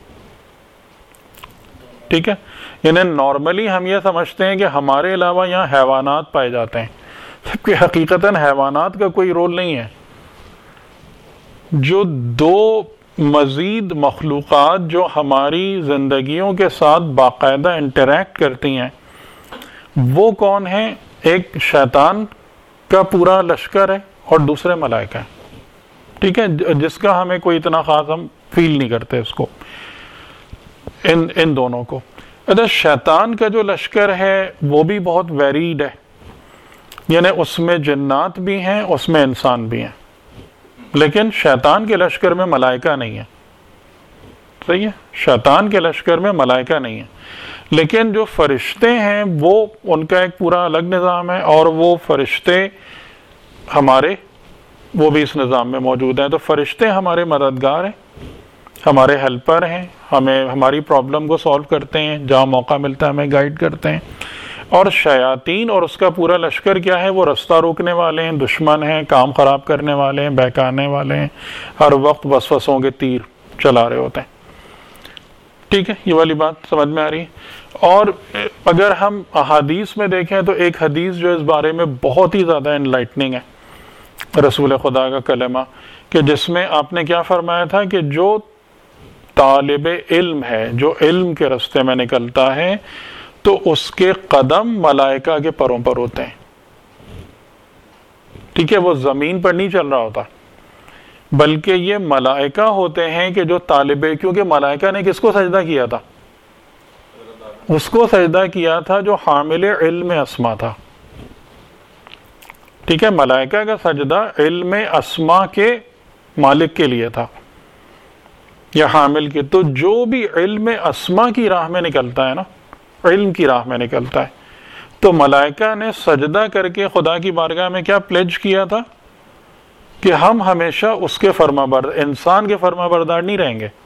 ٹھیک ہے، یعنی نارملی ہم یہ سمجھتے ہیں کہ ہمارے علاوہ یہاں حیوانات پائے جاتے ہیں، جبکہ حقیقتاً حیوانات کا کوئی رول نہیں ہے. جو دو مزید مخلوقات جو ہماری زندگیوں کے ساتھ باقاعدہ انٹریکٹ کرتی ہیں وہ کون ہیں؟ ایک شیطان کا پورا لشکر ہے اور دوسرے ملائکہ ہیں. ٹھیک ہے، جس کا ہمیں کوئی اتنا خاص ہم فیل نہیں کرتے اس کو، ان ان دونوں کو. اچھا، شیطان کا جو لشکر ہے وہ بھی بہت ویریڈ ہے، یعنی اس میں جنات بھی ہیں، اس میں انسان بھی ہیں، لیکن شیطان کے لشکر میں ملائکہ نہیں ہے. صحیح ہے، شیطان کے لشکر میں ملائکہ نہیں ہے. لیکن جو فرشتے ہیں وہ ان کا ایک پورا الگ نظام ہے، اور وہ فرشتے ہمارے وہ بھی اس نظام میں موجود ہیں. تو فرشتے ہمارے مددگار ہیں، ہمارے ہیلپر ہیں، ہمیں ہماری پرابلم کو سالو کرتے ہیں، جہاں موقع ملتا ہے ہمیں گائیڈ کرتے ہیں. اور شیاطین اور اس کا پورا لشکر کیا ہے؟ وہ رستہ روکنے والے ہیں، دشمن ہیں، کام خراب کرنے والے ہیں، بہکانے والے ہیں، ہر وقت وسوسوں کے تیر چلا رہے ہوتے ہیں. ٹھیک ہے، یہ والی بات سمجھ میں آ رہی ہے. اور اگر ہم احادیث میں دیکھیں تو ایک حدیث جو اس بارے میں بہت ہی زیادہ انلائٹننگ ہے، رسول خدا کا کلمہ، کہ جس میں آپ نے کیا فرمایا تھا کہ جو طالب علم ہے، جو علم کے راستے میں نکلتا ہے تو اس کے قدم ملائکہ کے پروں پر ہوتے ہیں. ٹھیک ہے، وہ زمین پر نہیں چل رہا ہوتا، بلکہ یہ ملائکہ ہوتے ہیں کہ جو طالب، کیونکہ ملائکہ نے کس کو سجدہ کیا تھا؟ اس کو سجدہ کیا تھا جو حامل علم اسماء تھا. ٹھیک ہے، ملائکہ کا سجدہ علم اسماء کے مالک کے لیے تھا یا حامل کے. تو جو بھی علم اسماء کی راہ میں نکلتا ہے نا، علم کی راہ میں نکلتا ہے، تو ملائکہ نے سجدہ کر کے خدا کی بارگاہ میں کیا پلیج کیا تھا کہ ہم ہمیشہ اس کے فرما بردار، انسان کے فرما بردار نہیں رہیں گے.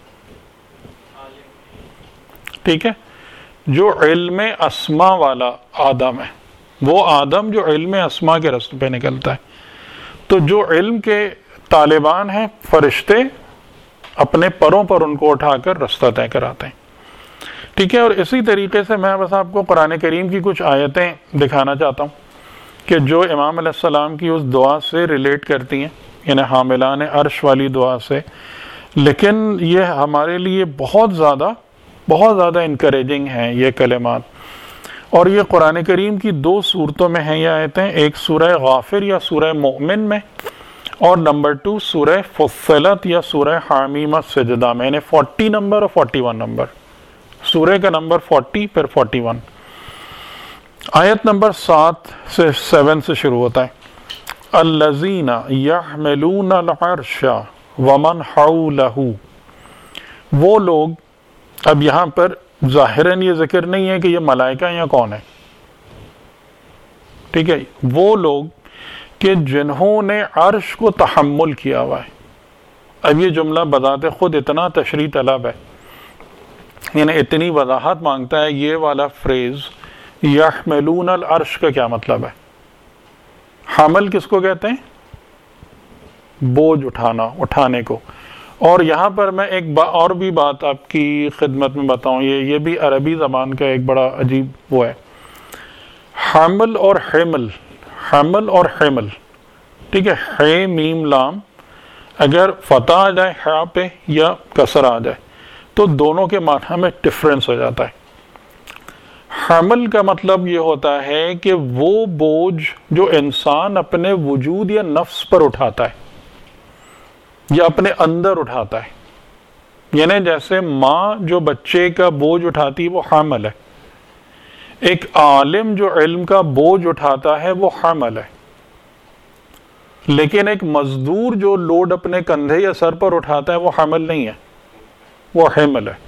ٹھیک ہے، جو علم اسماء والا آدم ہے، وہ آدم جو علم اسماء کے راستے پہ نکلتا ہے. تو جو علم کے طالبان ہیں، فرشتے اپنے پروں پر ان کو اٹھا کر راستہ طے کراتے ہیں. ٹھیک ہے، اور اسی طریقے سے میں بس آپ کو قرآن کریم کی کچھ آیتیں دکھانا چاہتا ہوں کہ جو امام علیہ السلام کی اس دعا سے ریلیٹ کرتی ہیں، یعنی حاملان عرش والی دعا سے. لیکن یہ ہمارے لیے بہت زیادہ بہت زیادہ انکریجنگ ہیں یہ کلمات. اور یہ قرآن کریم کی دو صورتوں میں ہیں یہ آیتیں، ایک سورہ غافر یا سورہ مؤمن میں، اور نمبر ٹو سورہ فصلت یا سورہ حامیم السجدہ میں، یعنی فورٹی نمبر اور فورٹی ون نمبر. سورہ کا نمبر فورٹی پھر فورٹی ون. آیت نمبر سات سے سیون سے شروع ہوتا ہے، الذین یحملون العرش ومن حولہ. وہ لوگ، اب یہاں پر ظاہراً یہ ذکر نہیں ہے کہ یہ ملائکہ یا کون ہے. ٹھیک ہے، وہ لوگ کہ جنہوں نے عرش کو تحمل کیا ہوا ہے. اب یہ جملہ بذات خود اتنا تشریح طلب ہے، یعنی اتنی وضاحت مانگتا ہے. یہ والا فریز یحملون العرش کا کیا مطلب ہے؟ حمل کس کو کہتے ہیں؟ بوجھ اٹھانا، اٹھانے کو. اور یہاں پر میں ایک با اور بھی بات آپ کی خدمت میں بتاؤں، یہ یہ بھی عربی زبان کا ایک بڑا عجیب وہ ہے. حمل اور حمل، حمل اور حمل ٹھیک ہے، ہے میم لام، اگر فتح آ جائے ہا پہ یا کسر آ جائے تو دونوں کے معنی میں ڈفرینس ہو جاتا ہے۔ حمل کا مطلب یہ ہوتا ہے کہ وہ بوجھ جو انسان اپنے وجود یا نفس پر اٹھاتا ہے یا اپنے اندر اٹھاتا ہے، یعنی جیسے ماں جو بچے کا بوجھ اٹھاتی ہے وہ حمل ہے، ایک عالم جو علم کا بوجھ اٹھاتا ہے وہ حمل ہے، لیکن ایک مزدور جو لوڈ اپنے کندھے یا سر پر اٹھاتا ہے وہ حمل نہیں ہے، وہ حمل ہے۔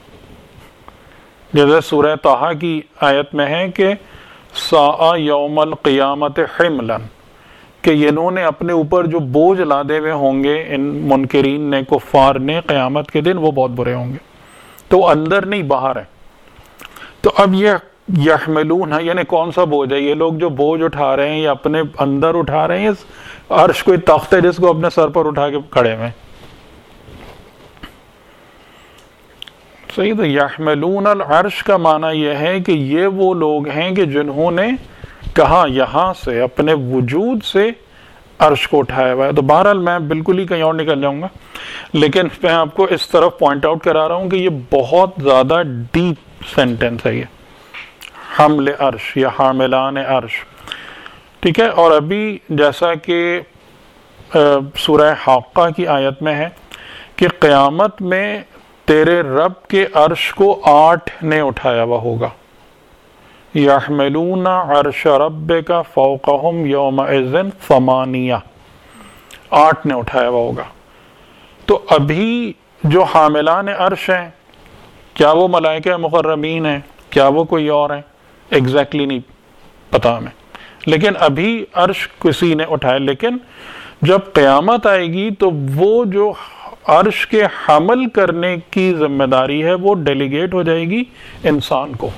جیسے سورہ طٰہٰ کی آیت میں ہے کہ ساء یوم القیامت حملا، کہ انہوں نے اپنے اوپر جو بوجھ لادے ہوئے ہوں گے ان منکرین نے، کفار نے، قیامت کے دن وہ بہت برے ہوں گے، تو اندر نہیں باہر ہے۔ تو اب یہ یحملون ہے، یعنی کون سا بوجھ ہے؟ یہ لوگ جو بوجھ اٹھا رہے ہیں یا اپنے اندر اٹھا رہے ہیں، عرش کوئی تخت ہے جس کو اپنے سر پر اٹھا کے کھڑے ہوئے ہیں، صحیح؟ تو یحملون العرش کا معنی یہ ہے کہ یہ وہ لوگ ہیں کہ جنہوں نے کہا یہاں سے اپنے وجود سے عرش کو اٹھایا ہوا ہے۔ تو بہرحال میں بالکل ہی کہیں اور نکل جاؤں گا، لیکن میں آپ کو اس طرف پوائنٹ آؤٹ کرا رہا ہوں کہ یہ بہت زیادہ ڈیپ سینٹنس ہے، یہ حمل عرش یا حاملان عرش، ٹھیک ہے۔ اور ابھی جیسا کہ سورہ حاقہ کی آیت میں ہے کہ قیامت میں تیرے رب کے عرش کو آٹھ نے اٹھایا ہوا ہوگا، یحملون عرش ربک فوقہم یومئذ ثمانیہ، آٹھ نے اٹھایا ہوا ہوگا۔ تو ابھی جو حاملان عرش ہیں، کیا وہ ملائکہ مقربین ہیں، کیا وہ کوئی اور ہیں؟ ایگزیکٹلی نہیں پتا ہمیں، لیکن ابھی عرش کسی نے اٹھایا، لیکن جب قیامت آئے گی تو وہ جو عرش کے حمل کرنے کی ذمہ داری ہے وہ ڈیلیگیٹ ہو جائے گی انسان کو۔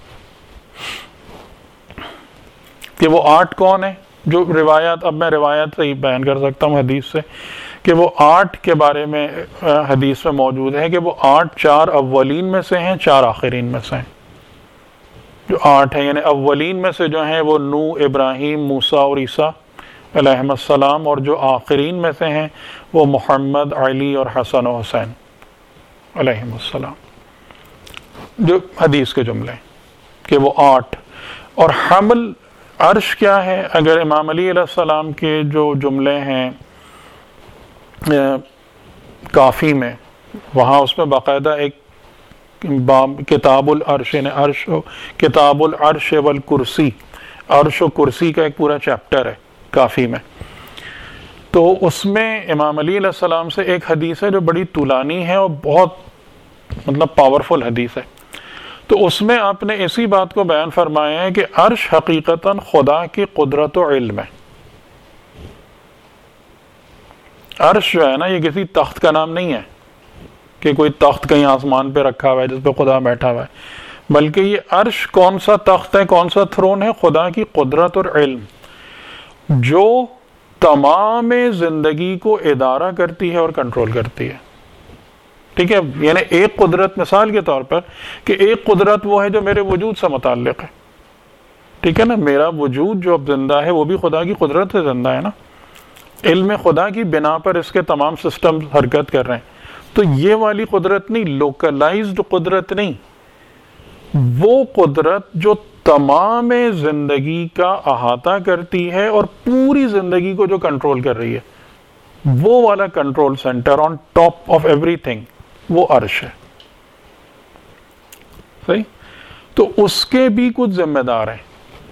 کہ وہ آٹھ کون ہیں؟ جو روایات، اب میں روایات سے ہی بیان کر سکتا ہوں حدیث سے، کہ وہ آٹھ کے بارے میں حدیث میں موجود ہے کہ وہ آٹھ چار اولین میں سے ہیں، چار آخرین میں سے ہیں۔ جو آٹھ ہیں یعنی اولین میں سے جو ہیں وہ نوح، ابراہیم، موسیٰ اور عیسیٰ علیہم السلام، اور جو آخرین میں سے ہیں وہ محمد، علی اور حسن و حسین علیہم السلام، جو حدیث کے جملے ہیں کہ وہ آٹھ۔ اور حمل عرش کیا ہے؟ اگر امام علی علیہ السلام کے جو جملے ہیں کافی میں، وہاں اس میں باقاعدہ ایک باب کتاب العرش، یعنی عرش، کتاب العرش والکرسی، عرش و کرسی کا ایک پورا چیپٹر ہے کافی میں۔ تو اس میں امام علی علیہ السلام سے ایک حدیث ہے جو بڑی طولانی ہے اور بہت مطلب پاورفل حدیث ہے۔ تو اس میں آپ نے اسی بات کو بیان فرمایا ہے کہ عرش حقیقتاً خدا کی قدرت و علم ہے۔ عرش جو ہے نا، یہ کسی تخت کا نام نہیں ہے کہ کوئی تخت کہیں آسمان پہ رکھا ہوا ہے جس پہ خدا بیٹھا ہوا ہے، بلکہ یہ عرش کون سا تخت ہے، کون سا تھرون ہے؟ خدا کی قدرت اور علم، جو تمام زندگی کو ادارہ کرتی ہے اور کنٹرول کرتی ہے، ٹھیک ہے؟ یعنی ایک قدرت، مثال کے طور پر کہ ایک قدرت وہ ہے جو میرے وجود سے متعلق ہے، ٹھیک ہے نا؟ میرا وجود جو اب زندہ ہے وہ بھی خدا کی قدرت سے زندہ ہے نا، علم خدا کی بنا پر اس کے تمام سسٹم حرکت کر رہے ہیں۔ تو یہ والی قدرت نہیں، لوکلائزڈ قدرت نہیں، وہ قدرت جو تمام زندگی کا احاطہ کرتی ہے اور پوری زندگی کو جو کنٹرول کر رہی ہے، وہ والا control centre on top of everything وہ عرش ہے، صحیح؟ تو اس کے بھی کچھ ذمہ دار ہیں،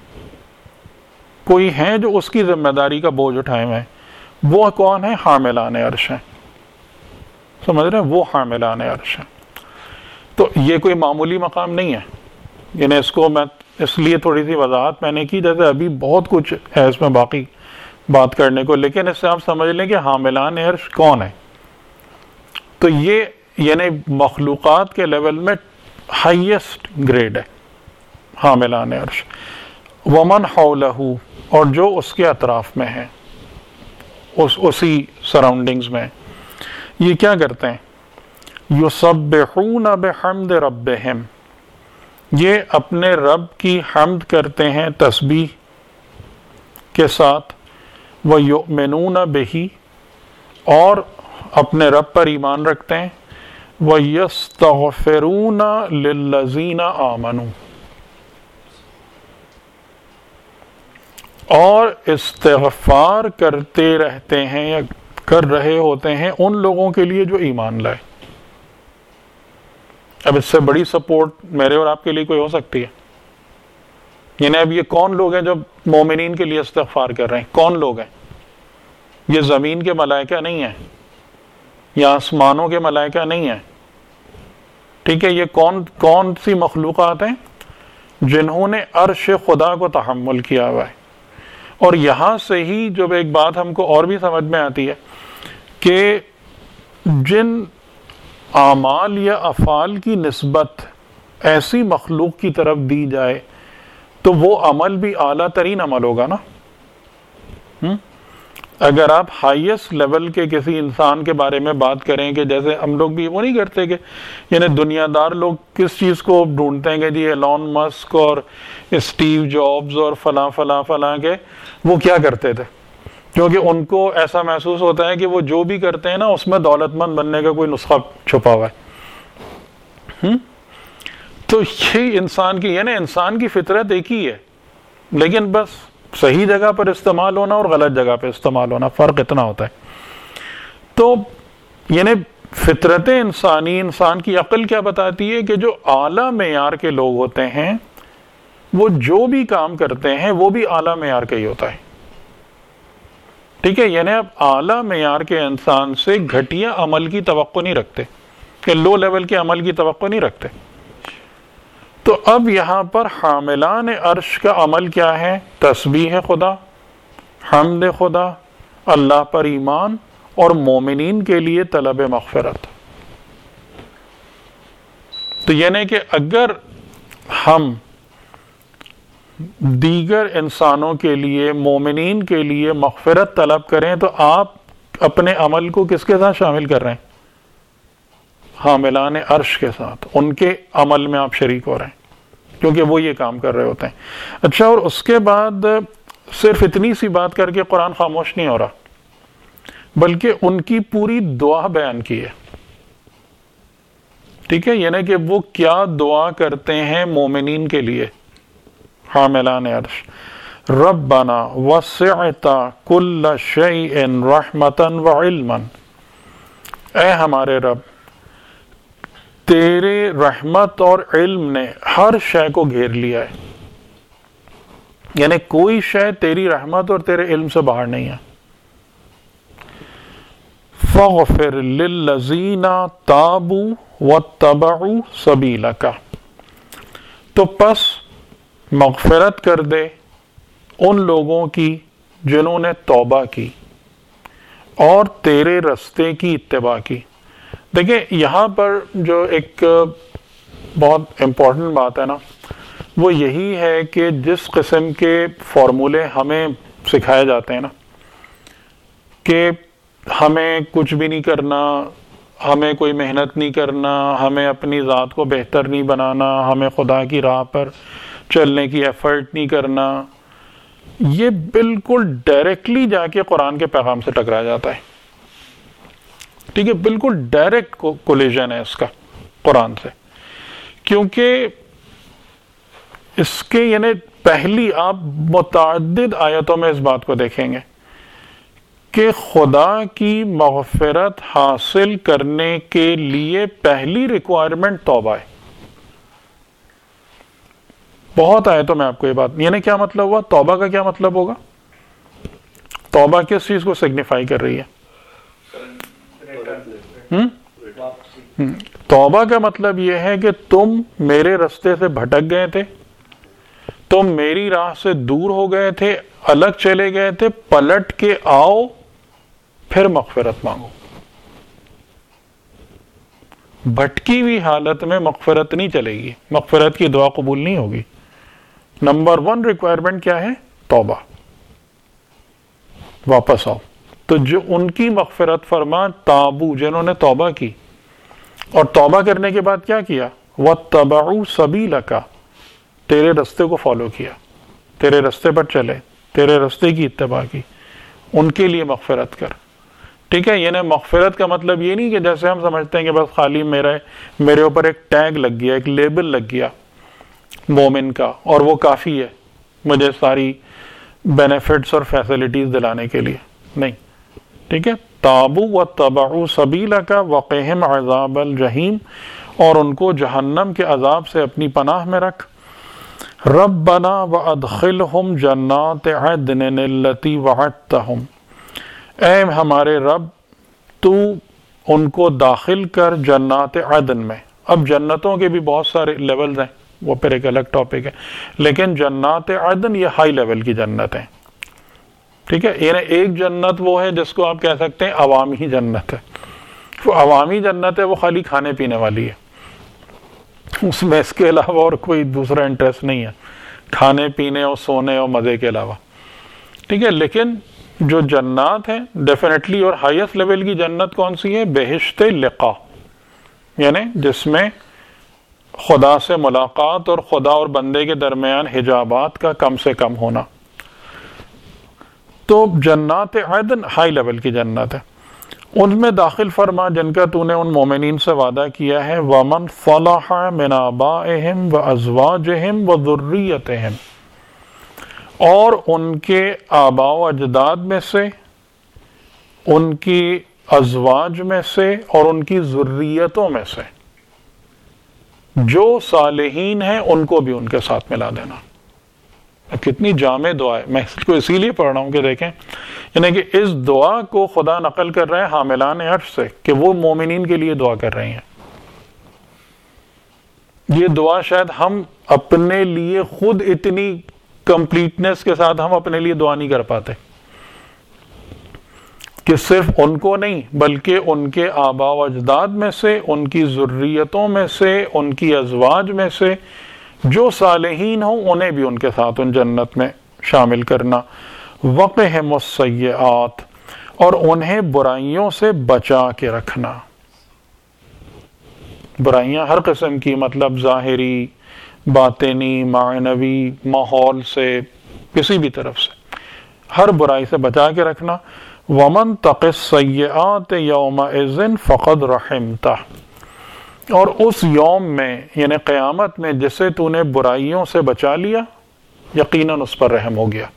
کوئی ہیں جو اس کی ذمہ داری کا بوجھ اٹھائے ہوئے ہیں، وہ کون ہے؟ حاملان عرش ہیں، سمجھ رہے ہیں؟ وہ حاملان عرش ہیں۔ تو یہ کوئی معمولی مقام نہیں ہے، یعنی اس کو میں اس لیے تھوڑی سی وضاحت میں نے کی، جیسے ابھی بہت کچھ ہے اس میں باقی بات کرنے کو، لیکن اس سے آپ سمجھ لیں کہ حاملان عرش کون ہے۔ تو یہ یعنی مخلوقات کے لیول میں ہائیسٹ گریڈ ہے حاملان عرش۔ ومن حولہ، اور جو اس کے اطراف میں ہے، اس اسی سراؤنڈنگز میں، یہ کیا کرتے ہیں؟ یسبحون بحمد ربہم، یہ اپنے رب کی حمد کرتے ہیں تسبیح کے ساتھ، وَيُؤْمِنُونَ بِهِ، اور اپنے رب پر ایمان رکھتے ہیں، وَيَسْتَغْفِرُونَ لِلَّذِينَ آمَنُوا، اور استغفار کرتے رہتے ہیں یا کر رہے ہوتے ہیں ان لوگوں کے لیے جو ایمان لائے۔ اب اس سے بڑی سپورٹ میرے اور آپ کے لیے کوئی ہو سکتی ہے؟ یعنی اب یہ کون لوگ ہیں جو مومنین کے لیے استغفار کر رہے ہیں؟ کون لوگ ہیں؟ یہ زمین کے ملائکہ نہیں ہیں، یا آسمانوں کے ملائکہ نہیں ہیں، ٹھیک ہے؟ یہ کون کون سی مخلوقات ہیں؟ جنہوں نے عرش خدا کو تحمل کیا ہوا ہے۔ اور یہاں سے ہی جب ایک بات ہم کو اور بھی سمجھ میں آتی ہے کہ جن اعمال یا افعال کی نسبت ایسی مخلوق کی طرف دی جائے تو وہ عمل بھی اعلیٰ ترین عمل ہوگا نا۔ اگر آپ ہائیسٹ لیول کے کسی انسان کے بارے میں بات کریں کہ جیسے ہم لوگ بھی وہ نہیں کرتے کہ یعنی دنیا دار لوگ کس چیز کو ڈھونڈتے ہیں کہ جی ایلون مسک اور اسٹیو جابز اور فلاں فلاں فلاں کے وہ کیا کرتے تھے، کیونکہ ان کو ایسا محسوس ہوتا ہے کہ وہ جو بھی کرتے ہیں نا اس میں دولت مند بننے کا کوئی نسخہ چھپا ہوا ہے۔ تو یہ انسان کی یعنی انسان کی فطرت ایک ہی ہے، لیکن بس صحیح جگہ پر استعمال ہونا اور غلط جگہ پہ استعمال ہونا، فرق اتنا ہوتا ہے۔ تو یعنی فطرت انسانی، انسان کی عقل کیا بتاتی ہے کہ جو اعلیٰ معیار کے لوگ ہوتے ہیں وہ جو بھی کام کرتے ہیں وہ بھی اعلیٰ معیار کا ہی ہوتا ہے، ٹھیک ہے؟ یعنی آپ اعلیٰ معیار کے انسان سے گھٹیا عمل کی توقع نہیں رکھتے، کہ لو لیول کے عمل کی توقع نہیں رکھتے۔ تو اب یہاں پر حاملان عرش کا عمل کیا ہے؟ تسبیح خدا، حمد خدا، اللہ پر ایمان، اور مومنین کے لیے طلب مغفرت۔ تو یعنی کہ اگر ہم دیگر انسانوں کے لیے، مومنین کے لیے مغفرت طلب کریں تو آپ اپنے عمل کو کس کے ساتھ شامل کر رہے ہیں؟ حاملان عرش کے ساتھ، ان کے عمل میں آپ شریک ہو رہے ہیں، کیونکہ وہ یہ کام کر رہے ہوتے ہیں۔ اچھا، اور اس کے بعد صرف اتنی سی بات کر کے قرآن خاموش نہیں ہو رہا، بلکہ ان کی پوری دعا بیان کی ہے، ٹھیک ہے؟ یعنی کہ وہ کیا دعا کرتے ہیں مومنین کے لیے، حاملان عرش۔ ربنا وسعت کل شیء رحمتا وعلما، اے ہمارے رب تیرے رحمت اور علم نے ہر شے کو گھیر لیا ہے، یعنی کوئی شے تیری رحمت اور تیرے علم سے باہر نہیں ہے۔ فاغفر للذین تابوا واتبعوا سبیلک، تو پس مغفرت کر دے ان لوگوں کی جنہوں نے توبہ کی اور تیرے رستے کی اتباع کی۔ دیکھیں یہاں پر جو ایک بہت امپورٹنٹ بات ہے نا، وہ یہی ہے کہ جس قسم کے فارمولے ہمیں سکھائے جاتے ہیں نا کہ ہمیں کچھ بھی نہیں کرنا، ہمیں کوئی محنت نہیں کرنا، ہمیں اپنی ذات کو بہتر نہیں بنانا، ہمیں خدا کی راہ پر چلنے کی ایفرٹ نہیں کرنا، یہ بالکل ڈائریکٹلی جا کے قرآن کے پیغام سے ٹکرا جاتا ہے، ٹھیک ہے؟ بالکل ڈائریکٹ کولیجن ہے اس کا قرآن سے، کیونکہ اس کے یعنی پہلی آپ متعدد آیتوں میں اس بات کو دیکھیں گے کہ خدا کی مغفرت حاصل کرنے کے لیے پہلی ریکوائرمنٹ توبہ ہے۔ بہت آیتوں میں آپ کو یہ بات، یعنی کیا مطلب ہوا؟ توبہ کا کیا مطلب ہوگا؟ توبہ کس چیز کو سگنیفائی کر رہی ہے؟ توبہ کا مطلب یہ ہے کہ تم میرے رستے سے بھٹک گئے تھے، تم میری راہ سے دور ہو گئے تھے، الگ چلے گئے تھے، پلٹ کے آؤ، پھر مغفرت مانگو۔ بھٹکی ہوئی حالت میں مغفرت نہیں چلے گی، مغفرت کی دعا قبول نہیں ہوگی۔ نمبر ون ریکوائرمنٹ کیا ہے؟ توبہ، واپس آؤ۔ تو جو ان کی مغفرت فرما تابو، جنہوں نے توبہ کی، اور توبہ کرنے کے بعد کیا کیا؟ واتبعوا سبیلک، تیرے رستے کو فالو کیا، تیرے رستے پر چلے، تیرے رستے کی اتباع کی، ان کے لیے مغفرت کر. ٹھیک ہے, یعنی مغفرت کا مطلب یہ نہیں کہ جیسے ہم سمجھتے ہیں کہ بس خالی میرا میرے اوپر ایک ٹیگ لگ گیا, ایک لیبل لگ گیا مومن کا, اور وہ کافی ہے مجھے ساری بینیفٹس اور فیسلٹیز دلانے کے لیے. نہیں, ٹھیک ہے. تابو و تبعوا سبیلک وقہم عذاب الجحیم, اور ان کو جہنم کے عذاب سے اپنی پناہ میں رکھ. ربنا وادخلہم جنات عدن التی وعدتہم, اے ہمارے رب تو ان کو داخل کر جنات عدن میں. اب جنتوں کے بھی بہت سارے لیولز ہیں, وہ پھر ایک الگ ٹاپک ہے, لیکن جنات عدن یہ ہائی لیول کی جنت ہیں. ٹھیک ہے, یعنی ایک جنت وہ ہے جس کو آپ کہہ سکتے ہیں عوامی جنت ہے. وہ عوامی جنت ہے, وہ خالی کھانے پینے والی ہے, اس میں اس کے علاوہ اور کوئی دوسرا انٹرسٹ نہیں ہے, کھانے پینے اور سونے اور مزے کے علاوہ. ٹھیک ہے, لیکن جو جنات ہیں ڈیفینیٹلی اور ہائیسٹ لیول کی جنت کون سی ہے؟ بہشت لقا, یعنی جس میں خدا سے ملاقات اور خدا اور بندے کے درمیان حجابات کا کم سے کم ہونا. تو جنات عدن ہائی لیول کی جنت ہے, ان میں داخل فرما جن کا تو نے ان مومنین سے وعدہ کیا ہے. وَمَنْ صَلَحَ مِنْ آبَائِهِمْ وَأَزْوَاجِهِمْ وَذُرِّيَّتِهِمْ, اور ان کے آباء و اجداد میں سے, ان کی ازواج میں سے, اور ان کی ذریتوں میں سے جو صالحین ہیں ان کو بھی ان کے ساتھ ملا دینا. کتنی جامع دعا ہے. میں اس کو اسی لیے پڑھ رہا ہوں کہ دیکھیں, یعنی کہ اس دعا کو خدا نقل کر رہے ہیں حاملان عرش سے کہ وہ مومنین کے لیے دعا کر رہے ہیں. یہ دعا شاید ہم اپنے لیے خود اتنی کمپلیٹنس کے ساتھ ہم اپنے لیے دعا نہیں کر پاتے کہ صرف ان کو نہیں بلکہ ان کے آباء و اجداد میں سے, ان کی ذریتوں میں سے, ان کی ازواج میں سے جو صالحین ہوں انہیں بھی ان کے ساتھ ان جنت میں شامل کرنا. وقہم السیئات, اور انہیں برائیوں سے بچا کے رکھنا. برائیاں ہر قسم کی, مطلب ظاہری, باطنی, معنوی, ماحول سے, کسی بھی طرف سے ہر برائی سے بچا کے رکھنا. وَمَن تَقِ السَّيِّئَاتِ يَوْمَئِذٍ فَقَدْ رَحِمْتَهُ, اور اس یوم میں یعنی قیامت میں جسے تو نے برائیوں سے بچا لیا یقیناً اس پر رحم ہو گیا,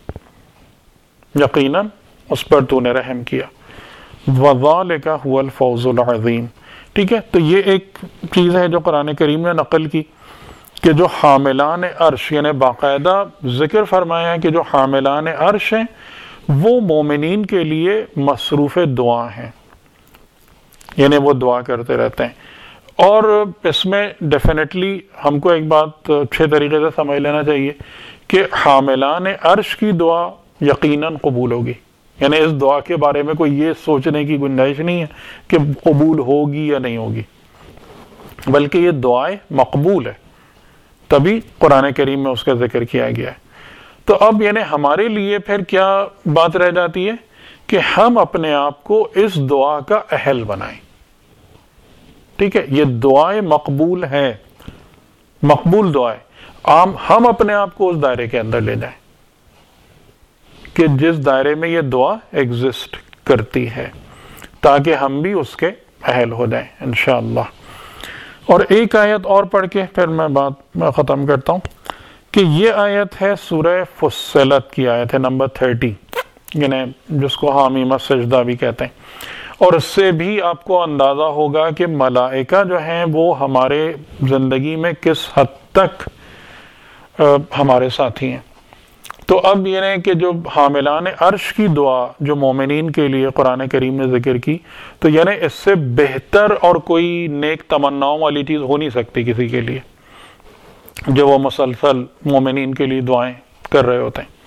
یقیناً اس پر تو نے رحم کیا. وَذَلِكَ هُوَ الْفَوْزُ الْعَظِيمُ. ٹھیک ہے, تو یہ ایک چیز ہے جو قرآن کریم نے نقل کی کہ جو حاملان عرش, یعنی باقاعدہ ذکر فرمایا ہے کہ جو حاملان عرش ہیں وہ مومنین کے لیے مصروف دعا ہیں, یعنی وہ دعا کرتے رہتے ہیں. اور اس میں ڈیفینیٹلی ہم کو ایک بات اچھے طریقے سے سمجھ لینا چاہیے کہ حاملان عرش کی دعا یقیناً قبول ہوگی. یعنی اس دعا کے بارے میں کوئی یہ سوچنے کی گنجائش نہیں ہے کہ قبول ہوگی یا نہیں ہوگی, بلکہ یہ دعائیں مقبول ہے, تبھی قرآن کریم میں اس کا ذکر کیا گیا ہے. تو اب یعنی ہمارے لیے پھر کیا بات رہ جاتی ہے کہ ہم اپنے آپ کو اس دعا کا اہل بنائیں. ٹھیک ہے, یہ دعائیں مقبول ہیں, مقبول دعائیں, عام ہم اپنے آپ کو اس دائرے کے اندر لے جائیں کہ جس دائرے میں یہ دعا ایگزسٹ کرتی ہے, تاکہ ہم بھی اس کے اہل ہو جائیں انشاءاللہ. اور ایک آیت اور پڑھ کے پھر میں بات میں ختم کرتا ہوں کہ یہ آیت ہے سورہ فصلت کی آیت ہے نمبر تھرٹی, یعنی جس کو حامیمہ سجدہ بھی کہتے ہیں. اور اس سے بھی آپ کو اندازہ ہوگا کہ ملائکہ جو ہیں وہ ہمارے زندگی میں کس حد تک ہمارے ساتھی ہیں. تو اب یہ ہے کہ جو حاملان عرش کی دعا جو مومنین کے لیے قرآن کریم نے ذکر کی, تو یعنی اس سے بہتر اور کوئی نیک تمناؤں والی چیز ہو نہیں سکتی کسی کے لیے جو وہ مسلسل مومنین کے لیے دعائیں کر رہے ہوتے ہیں.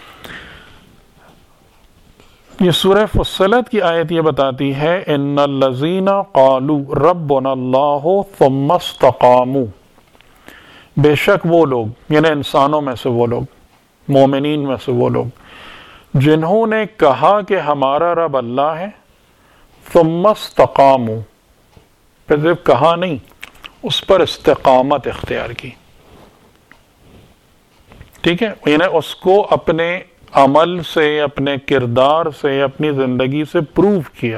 یہ سورہ فصلت کی آیت یہ بتاتی ہے ان الذین قالوا ربنا اللہ ثم استقاموا, بے شک وہ لوگ یعنی انسانوں میں سے وہ لوگ, مومنین میں سے وہ لوگ جنہوں نے کہا کہ ہمارا رب اللہ ہے, ثم استقاموا, پھر صرف کہا نہیں, اس پر استقامت اختیار کی. ٹھیک ہے, یعنی اس کو اپنے عمل سے، اپنے کردار سے، اپنی زندگی سے پروو کیا۔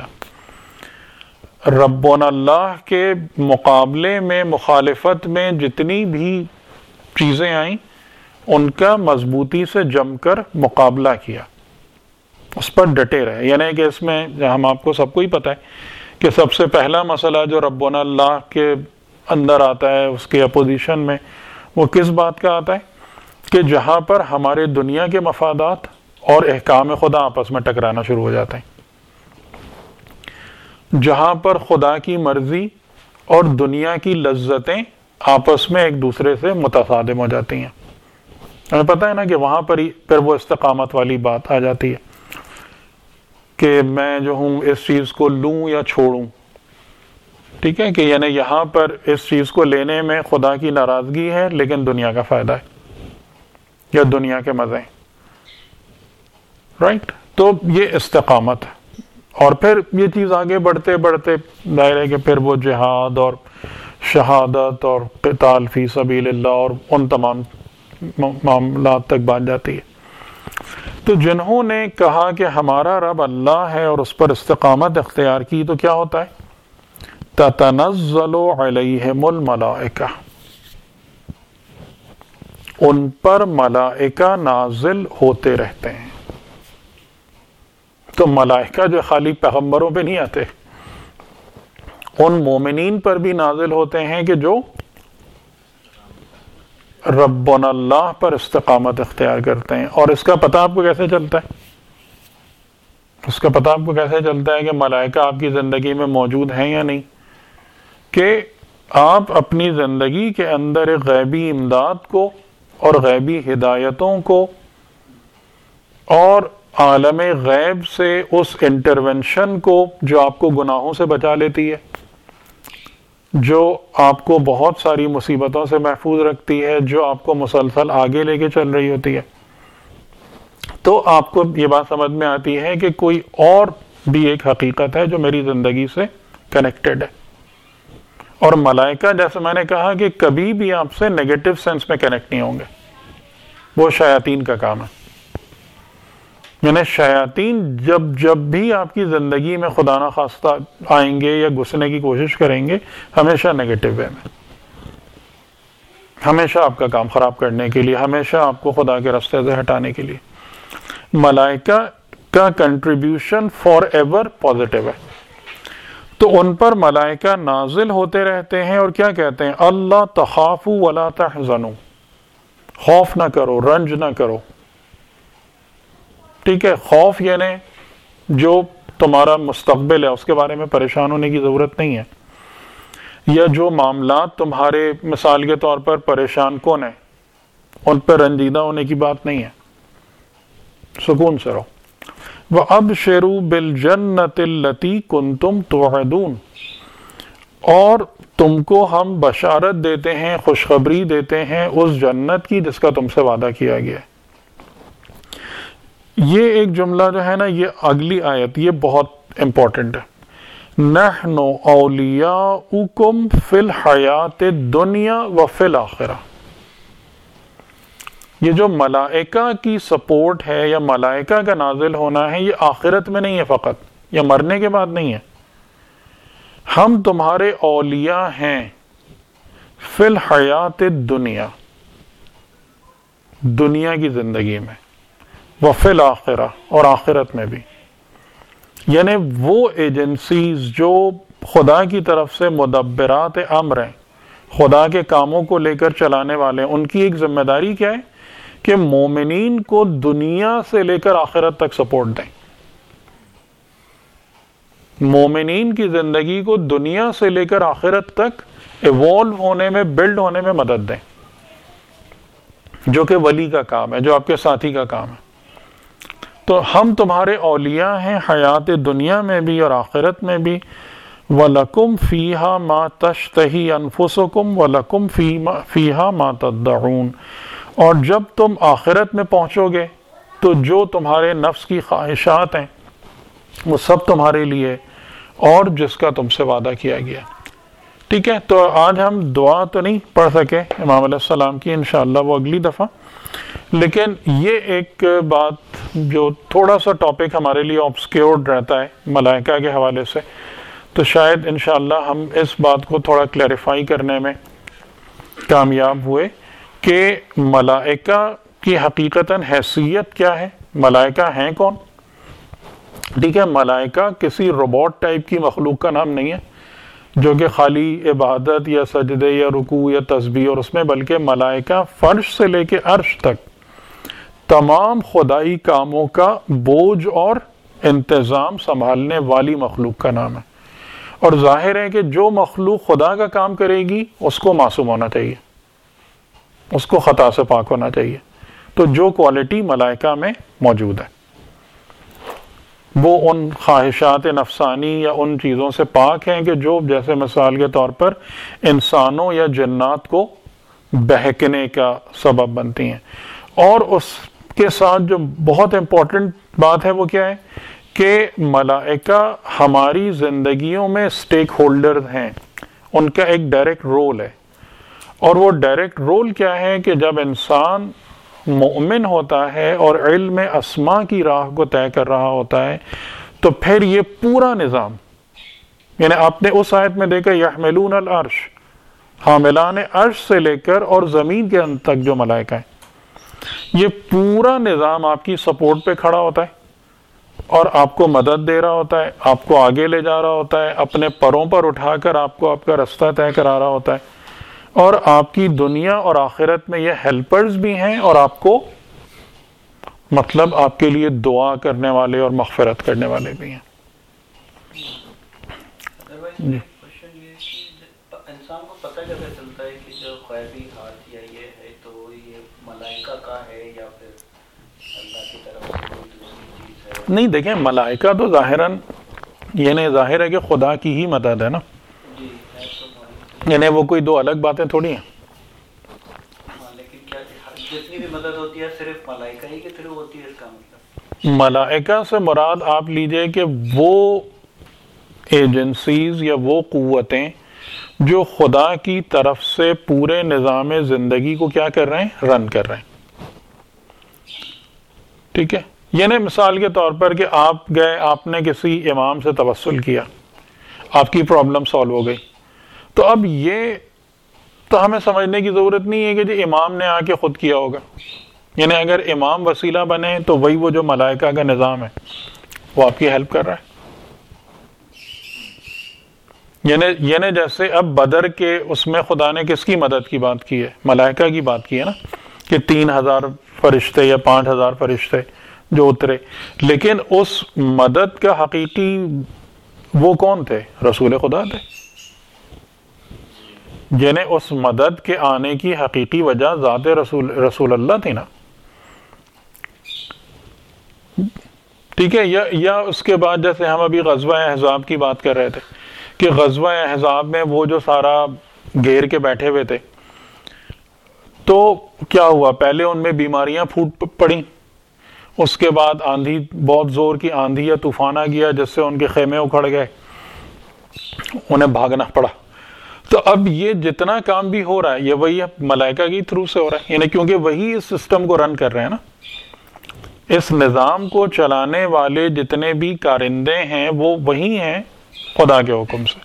ربنا اللہ کے مقابلے میں، مخالفت میں جتنی بھی چیزیں آئیں ان کا مضبوطی سے جم کر مقابلہ کیا، اس پر ڈٹے رہے۔ یعنی کہ اس میں ہم آپ کو سب کو ہی پتہ ہے کہ سب سے پہلا مسئلہ جو ربنا اللہ کے اندر آتا ہے، اس کے اپوزیشن میں، وہ کس بات کا آتا ہے کہ جہاں پر ہمارے دنیا کے مفادات اور احکام خدا آپس میں ٹکرانا شروع ہو جاتے ہیں، جہاں پر خدا کی مرضی اور دنیا کی لذتیں آپس میں ایک دوسرے سے متصادم ہو جاتی ہیں۔ ہمیں پتہ ہے نا کہ وہاں پر ہی پھر وہ استقامت والی بات آ جاتی ہے کہ میں جو ہوں اس چیز کو لوں یا چھوڑوں، ٹھیک ہے، کہ یعنی یہاں پر اس چیز کو لینے میں خدا کی ناراضگی ہے لیکن دنیا کا فائدہ ہے یا دنیا کے مزے ہیں، رائٹ؟ تو یہ استقامت ہے۔ اور پھر یہ چیز آگے بڑھتے بڑھتے ظاہر ہے کہ پھر وہ جہاد اور شہادت اور قتال فی سبیل اللہ اور ان تمام معاملات تک بات جاتی ہے۔ تو جنہوں نے کہا کہ ہمارا رب اللہ ہے اور اس پر استقامت اختیار کی، تو کیا ہوتا ہے؟ تتنزل علیہم الملائکہ، ان پر ملائکہ نازل ہوتے رہتے ہیں۔ تو ملائکہ جو خالی پیغمبروں پہ نہیں آتے، ان مومنین پر بھی نازل ہوتے ہیں کہ جو ربنا اللہ پر استقامت اختیار کرتے ہیں۔ اور اس کا پتہ آپ کو کیسے چلتا ہے؟ اس کا پتہ آپ کو کیسے چلتا ہے کہ ملائکہ آپ کی زندگی میں موجود ہیں یا نہیں؟ کہ آپ اپنی زندگی کے اندر ایک غیبی امداد کو اور غیبی ہدایتوں کو اور عالم غیب سے اس انٹرونشن کو جو آپ کو گناہوں سے بچا لیتی ہے، جو آپ کو بہت ساری مصیبتوں سے محفوظ رکھتی ہے، جو آپ کو مسلسل آگے لے کے چل رہی ہوتی ہے، تو آپ کو یہ بات سمجھ میں آتی ہے کہ کوئی اور بھی ایک حقیقت ہے جو میری زندگی سے کنیکٹڈ ہے۔ اور ملائکہ جیسے میں نے کہا کہ کبھی بھی آپ سے نیگیٹو سینس میں کنیکٹ نہیں ہوں گے، وہ شیاطین کا کام ہے۔ یعنی شیاطین جب جب بھی آپ کی زندگی میں خدا نہ خواستہ آئیں گے یا گھسنے کی کوشش کریں گے، ہمیشہ نیگیٹو وے میں، ہمیشہ آپ کا کام خراب کرنے کے لیے، ہمیشہ آپ کو خدا کے راستے سے ہٹانے کے لیے۔ ملائکہ کا کنٹریبیوشن فار ایور پازیٹیو ہے۔ تو ان پر ملائکہ نازل ہوتے رہتے ہیں اور کیا کہتے ہیں؟ اللہ تخافوا ولا تحزنوا، خوف نہ کرو، رنج نہ کرو، ٹھیک ہے؟ خوف یعنی جو تمہارا مستقبل ہے اس کے بارے میں پریشان ہونے کی ضرورت نہیں ہے، یا جو معاملات تمہارے مثال کے طور پر پریشان کن ہیں ان پر رنجیدہ ہونے کی بات نہیں ہے، سکون سے رہو۔ وَأَبْشِرُوا بِالْجَنَّةِ الَّتِي كُنْتُمْ تُوعَدُونَ، اور تم کو ہم بشارت دیتے ہیں، خوشخبری دیتے ہیں اس جنت کی جس کا تم سے وعدہ کیا گیا ہے۔ یہ ایک جملہ جو ہے نا، یہ اگلی آیت یہ بہت امپورٹنٹ ہے۔ نحن اولیاؤکم فی الحیات الدنیا وفی الآخرہ، یہ جو ملائکہ کی سپورٹ ہے یا ملائکہ کا نازل ہونا ہے، یہ آخرت میں نہیں ہے فقط، یا مرنے کے بعد نہیں ہے، ہم تمہارے اولیاء ہیں فی الحیات الدنیا، دنیا کی زندگی میں، وفی الآخرہ، اور آخرت میں بھی۔ یعنی وہ ایجنسیز جو خدا کی طرف سے مدبرات امر ہیں، خدا کے کاموں کو لے کر چلانے والے ہیں، ان کی ایک ذمہ داری کیا ہے کہ مومنین کو دنیا سے لے کر آخرت تک سپورٹ دیں، مومنین کی زندگی کو دنیا سے لے کر آخرت تک ایوالو ہونے میں، بلڈ ہونے میں مدد دیں، جو کہ ولی کا کام ہے، جو آپ کے ساتھی کا کام ہے۔ تو ہم تمہارے اولیاء ہیں حیات دنیا میں بھی اور آخرت میں بھی۔ وَلَكُمْ فِيهَا مَا تَشْتَهِي أَنفُسُكُمْ وَلَكُمْ فِيهَا مَا تَدَّعُونَ، اور جب تم آخرت میں پہنچو گے تو جو تمہارے نفس کی خواہشات ہیں وہ سب تمہارے لیے اور جس کا تم سے وعدہ کیا گیا۔ ٹھیک ہے، تو آج ہم دعا تو نہیں پڑھ سکے امام علیہ السلام کی، انشاءاللہ وہ اگلی دفعہ، لیکن یہ ایک بات جو تھوڑا سا ٹاپک ہمارے لیے آبسکیورڈ رہتا ہے ملائکہ کے حوالے سے، تو شاید انشاءاللہ ہم اس بات کو تھوڑا کلیریفائی کرنے میں کامیاب ہوئے کہ ملائکہ کی حقیقتاً حیثیت کیا ہے، ملائکہ ہیں کون. ٹھیک ہے، ملائکہ کسی روبوٹ ٹائپ کی مخلوق کا نام نہیں ہے جو کہ خالی عبادت یا سجدے یا رکوع یا تسبیح اور اس میں، بلکہ ملائکہ فرش سے لے کے عرش تک تمام خدائی کاموں کا بوجھ اور انتظام سنبھالنے والی مخلوق کا نام ہے. اور ظاہر ہے کہ جو مخلوق خدا کا کام کرے گی اس کو معصوم ہونا چاہیے، اس کو خطا سے پاک ہونا چاہیے. تو جو کوالٹی ملائکہ میں موجود ہے وہ ان خواہشات نفسانی یا ان چیزوں سے پاک ہیں کہ جو جیسے مثال کے طور پر انسانوں یا جنات کو بہکنے کا سبب بنتی ہیں. اور اس کے ساتھ جو بہت امپورٹنٹ بات ہے وہ کیا ہے کہ ملائکہ ہماری زندگیوں میں سٹیک ہولڈر ہیں، ان کا ایک ڈائریکٹ رول ہے. اور وہ ڈائریکٹ رول کیا ہے کہ جب انسان مومن ہوتا ہے اور علم اسماء کی راہ کو طے کر رہا ہوتا ہے تو پھر یہ پورا نظام، یعنی آپ نے اس آیت میں دیکھا یحملون العرش، حاملان عرش سے لے کر اور زمین کے اندر تک جو ملائکہ ہیں، یہ پورا نظام آپ کی سپورٹ پہ کھڑا ہوتا ہے اور آپ کو مدد دے رہا ہوتا ہے، آپ کو آگے لے جا رہا ہوتا ہے، اپنے پروں پر اٹھا کر آپ کو آپ کا رستہ طے کرا رہا ہوتا ہے. اور آپ کی دنیا اور آخرت میں یہ ہیلپرز بھی ہیں اور آپ کو مطلب آپ کے لیے دعا کرنے والے اور مغفرت کرنے والے بھی ہیں. جی انسان کو پتہ کیسے چلتا ہے کہ جو غیبی حال یا یہ ہے تو یہ ملائکہ کا ہے یا پھر اللہ کی طرف سے کوئی دوسری چیز ہے؟ نہیں دیکھیں، ملائکہ تو ظاہراً یعنی ظاہر ہے کہ خدا کی ہی مدد ہے نا، یعنی وہ کوئی دو الگ باتیں تھوڑی ہیں. لیکن کیا جتنی بھی مدد ہوتی ہے صرف ملائکہ ہی کے تھرو ہوتی ہے؟ اس کا مطلب ملائکہ سے مراد آپ لیجئے کہ وہ ایجنسیز یا وہ قوتیں جو خدا کی طرف سے پورے نظام زندگی کو کیا کر رہے ہیں، رن کر رہے ہیں. ٹھیک ہے، یعنی مثال کے طور پر کہ آپ گئے، آپ نے کسی امام سے توسل کیا، آپ کی پرابلم سالو ہو گئی، تو اب یہ تو ہمیں سمجھنے کی ضرورت نہیں ہے کہ جی امام نے آ کے خود کیا ہوگا. یعنی اگر امام وسیلہ بنے تو وہی وہ جو ملائکہ کا نظام ہے وہ آپ کی ہیلپ کر رہا ہے. یعنی یعنی جیسے اب بدر کے اس میں خدا نے کس کی مدد کی بات کی ہے؟ ملائکہ کی بات کی ہے نا، کہ تین ہزار فرشتے یا پانچ ہزار فرشتے جو اترے، لیکن اس مدد کا حقیقی وہ کون تھے؟ رسول خدا تھے. یعنی اس مدد کے آنے کی حقیقی وجہ ذات رسول رسول اللہ تھی نا. ٹھیک ہے، یا یا اس کے بعد جیسے ہم ابھی غزوہ احزاب کی بات کر رہے تھے کہ غزوہ احزاب میں وہ جو سارا گھیر کے بیٹھے ہوئے تھے تو کیا ہوا؟ پہلے ان میں بیماریاں پھوٹ پڑیں، اس کے بعد آندھی، بہت زور کی آندھی یا طوفان آ گیا جس سے ان کے خیمے اکھڑ گئے، انہیں بھاگنا پڑا. تو اب یہ جتنا کام بھی ہو رہا ہے یہ وہی ملائکہ کی تھرو سے ہو رہا ہے، یعنی کیونکہ وہی اس سسٹم کو رن کر رہے ہیں نا. اس نظام کو چلانے والے جتنے بھی کارندے ہیں وہ وہی ہیں خدا کے حکم سے.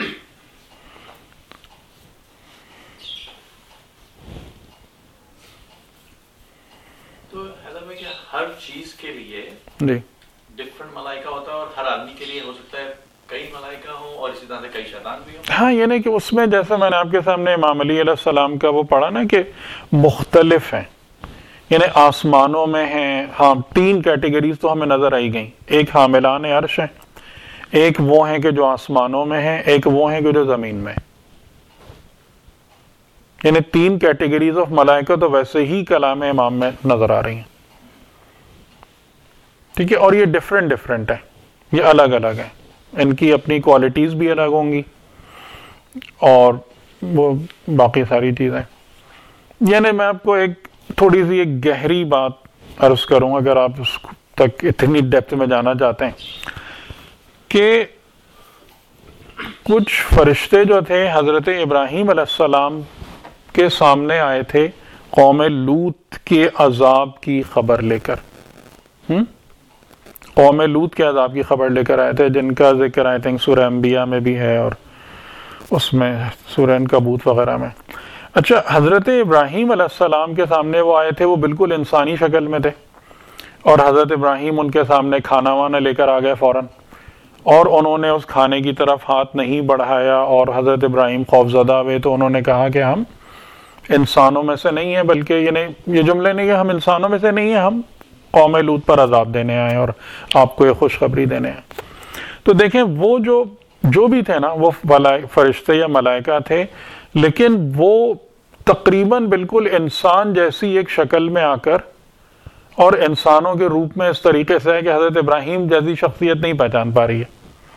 تو ہر چیز کے لیے جی ڈفرنٹ ملائکہ ہوتا ہے اور ہر آدمی کے لیے ہو سکتا ہے کئی ملائکہ ہوں اور اسی طرح سے کئی شیطان بھی ہوں. ہاں، یعنی کہ اس میں جیسا میں نے آپ کے سامنے امام علی علیہ السلام کا وہ پڑھا نا کہ مختلف ہیں، یعنی آسمانوں میں ہیں. ہاں، تین کیٹیگریز تو ہمیں نظر آئی گئیں، ایک حاملان عرش ہیں، ایک وہ ہیں کہ جو آسمانوں میں ہیں، ایک وہ ہیں کہ جو زمین میں. یعنی تین کیٹیگریز آف ملائکہ تو ویسے ہی کلام امام میں نظر آ رہی ہیں. ٹھیک ہے، اور یہ ڈفرینٹ ڈفرینٹ ہے، یہ الگ الگ ہیں، ان کی اپنی کوالٹیز بھی الگ ہوں گی اور وہ باقی ساری چیزیں. یعنی میں آپ کو ایک تھوڑی سی ایک گہری بات عرض کروں اگر آپ اس تک اتنی ڈیپتھ میں جانا چاہتے ہیں کہ کچھ فرشتے جو تھے حضرت ابراہیم علیہ السلام کے سامنے آئے تھے قوم لوط کے عذاب کی خبر لے کر. ہم قوم لوط کے عذاب کی خبر لے کر آئے تھے، جن کا ذکر آئی تھنک سورہ انبیاء میں بھی ہے اور اس میں سورہ عنکبوت وغیرہ میں۔ اچھا، حضرت ابراہیم علیہ السلام کے سامنے وہ آئے تھے، وہ بالکل انسانی شکل میں تھے، اور حضرت ابراہیم ان کے سامنے کھانا وانا لے کر آ گئے فوراً، اور انہوں نے اس کھانے کی طرف ہاتھ نہیں بڑھایا، اور حضرت ابراہیم خوفزدہ ہوئے تو انہوں نے کہا کہ ہم انسانوں میں سے نہیں ہیں، بلکہ یعنی یہ جملے نہیں کہ ہم انسانوں میں سے نہیں ہیں، ہم قوم لوط پر عذاب دینے آئے اور آپ کو یہ خوشخبری دینے آئے۔ تو دیکھیں وہ جو جو بھی تھے نا، وہ فرشتے یا ملائکہ تھے، لیکن وہ تقریباً بالکل انسان جیسی ایک شکل میں آ کر اور انسانوں کے روپ میں اس طریقے سے ہے کہ حضرت ابراہیم جیسی شخصیت نہیں پہچان پا رہی ہے،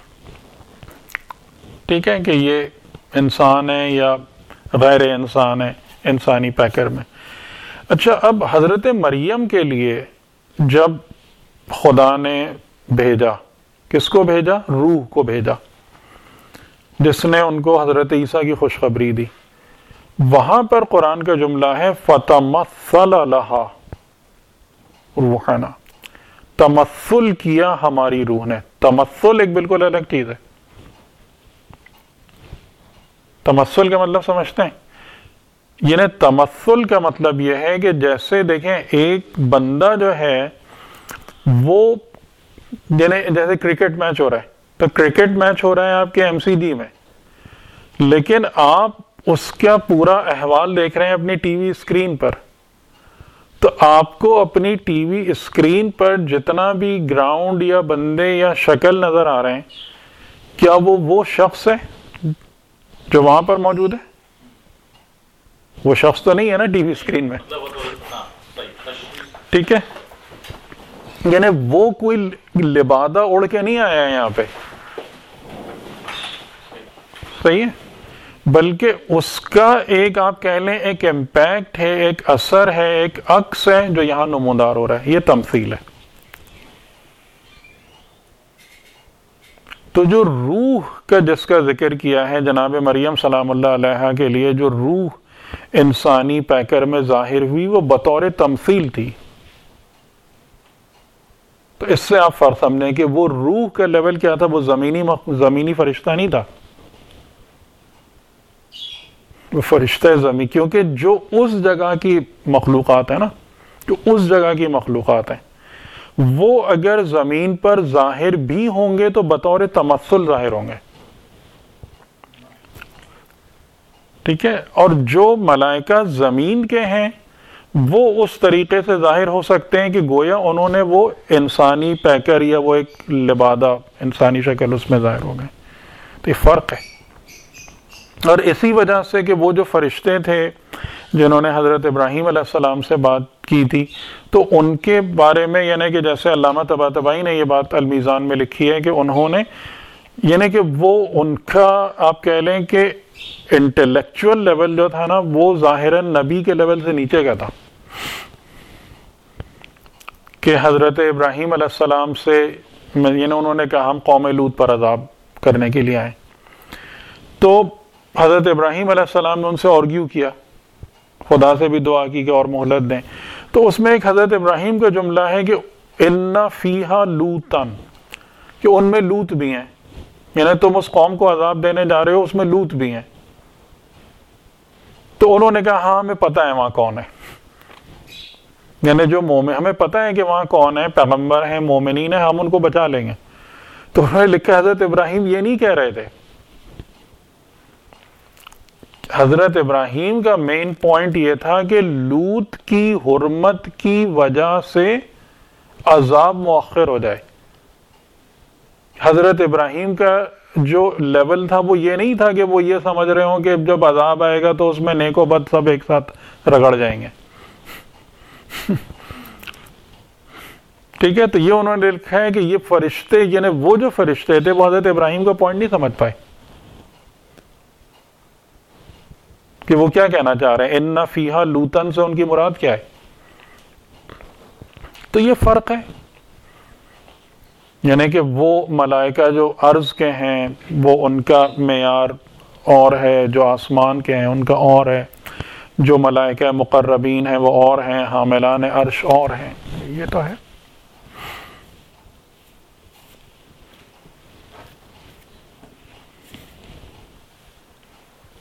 ٹھیک ہے، کہ یہ انسان ہے یا غیر انسان ہے انسانی پیکر میں۔ اچھا، اب حضرت مریم کے لیے جب خدا نے بھیجا، کس کو بھیجا؟ روح کو بھیجا، جس نے ان کو حضرت عیسیٰ کی خوشخبری دی، وہاں پر قرآن کا جملہ ہے فَتَمَثَّلَ لَهَا روحنا، تمثل کیا ہماری روح نے۔ تمثل ایک بالکل الگ چیز ہے۔ تمثل کا مطلب سمجھتے ہیں؟ یعنی تمثل کا مطلب یہ ہے کہ جیسے دیکھیں ایک بندہ جو ہے وہ یعنی جیسے کرکٹ میچ ہو رہا ہے، تو کرکٹ میچ ہو رہا ہے آپ کے ایم سی ڈی میں، لیکن آپ اس کا پورا احوال دیکھ رہے ہیں اپنی ٹی وی اسکرین پر، تو آپ کو اپنی ٹی وی اسکرین پر جتنا بھی گراؤنڈ یا بندے یا شکل نظر آ رہے ہیں، کیا وہ وہ شخص ہے جو وہاں پر موجود ہے؟ وہ شخص تو نہیں ہے نا ٹی وی اسکرین میں، ٹھیک ہے، یعنی وہ کوئی لبادہ اڑ کے نہیں آیا ہے یہاں پہ، صحیح ہے، بلکہ اس کا ایک آپ کہہ لیں ایک امپیکٹ ہے، ایک اثر ہے، ایک عکس ہے جو یہاں نمودار ہو رہا ہے، یہ تمثیل ہے۔ تو جو روح کا جس کا ذکر کیا ہے جناب مریم سلام اللہ علیہا کے لیے، جو روح انسانی پیکر میں ظاہر ہوئی، وہ بطور تمثیل تھی۔ تو اس سے آپ فرض سمجھیں کہ وہ روح کا لیول کیا تھا، وہ زمینی زمینی فرشتہ نہیں تھا، وہ فرشتہ زمین، کیونکہ جو اس جگہ کی مخلوقات ہیں نا، جو اس جگہ کی مخلوقات ہیں، وہ اگر زمین پر ظاہر بھی ہوں گے تو بطور تمثل ظاہر ہوں گے، ٹھیک ہے، اور جو ملائکہ زمین کے ہیں وہ اس طریقے سے ظاہر ہو سکتے ہیں کہ گویا انہوں نے وہ انسانی پیکر یا وہ ایک لبادہ انسانی شکل اس میں ظاہر ہو گئے۔ تو یہ فرق ہے، اور اسی وجہ سے کہ وہ جو فرشتے تھے جنہوں نے حضرت ابراہیم علیہ السلام سے بات کی تھی، تو ان کے بارے میں یعنی کہ جیسے علامہ طباطبائی نے یہ بات المیزان میں لکھی ہے کہ انہوں نے یعنی کہ وہ ان کا آپ کہہ لیں کہ انٹلیکچول لیول جو تھا نا، وہ ظاہراً نبی کے لیول سے نیچے کا تھا، کہ حضرت ابراہیم علیہ السلام سے یعنی انہوں نے کہا ہم قوم لوط پر عذاب کرنے کے لیے آئے، تو حضرت ابراہیم علیہ السلام نے ان سے آرگیو کیا، خدا سے بھی دعا کی کہ اور مہلت دیں، تو اس میں ایک حضرت ابراہیم کا جملہ ہے کہ ان فیہا لوطن، کہ ان میں لوط بھی ہیں، یعنی تم اس قوم کو عذاب دینے جا رہے ہو، اس میں لوط بھی ہیں۔ تو انہوں نے کہا ہاں ہمیں پتہ ہے وہاں کون ہے، یعنی جو مومن، ہمیں پتہ ہے کہ وہاں کون ہے، پیغمبر ہیں، مومنین ہیں، ہم ان کو بچا لیں گے۔ تو انہوں نے لکھا حضرت ابراہیم یہ نہیں کہہ رہے تھے، حضرت ابراہیم کا مین پوائنٹ یہ تھا کہ لوط کی حرمت کی وجہ سے عذاب مؤخر ہو جائے۔ حضرت ابراہیم کا جو لیول تھا وہ یہ نہیں تھا کہ وہ یہ سمجھ رہے ہوں کہ جب عذاب آئے گا تو اس میں نیک و بد سب ایک ساتھ رگڑ جائیں گے، ٹھیک ہے۔ تو یہ انہوں نے لکھا ہے کہ یہ فرشتے یعنی وہ جو فرشتے تھے وہ حضرت ابراہیم کا پوائنٹ نہیں سمجھ پائے کہ وہ کیا کہنا چاہ رہے ہیں، ان فیہا لوطن سے ان کی مراد کیا ہے۔ تو یہ فرق ہے، یعنی کہ وہ ملائکہ جو عرض کے ہیں وہ ان کا معیار اور ہے، جو آسمان کے ہیں ان کا اور ہے، جو ملائکہ مقربین ہیں وہ اور ہیں، حاملان عرش اور ہیں، یہ تو ہے۔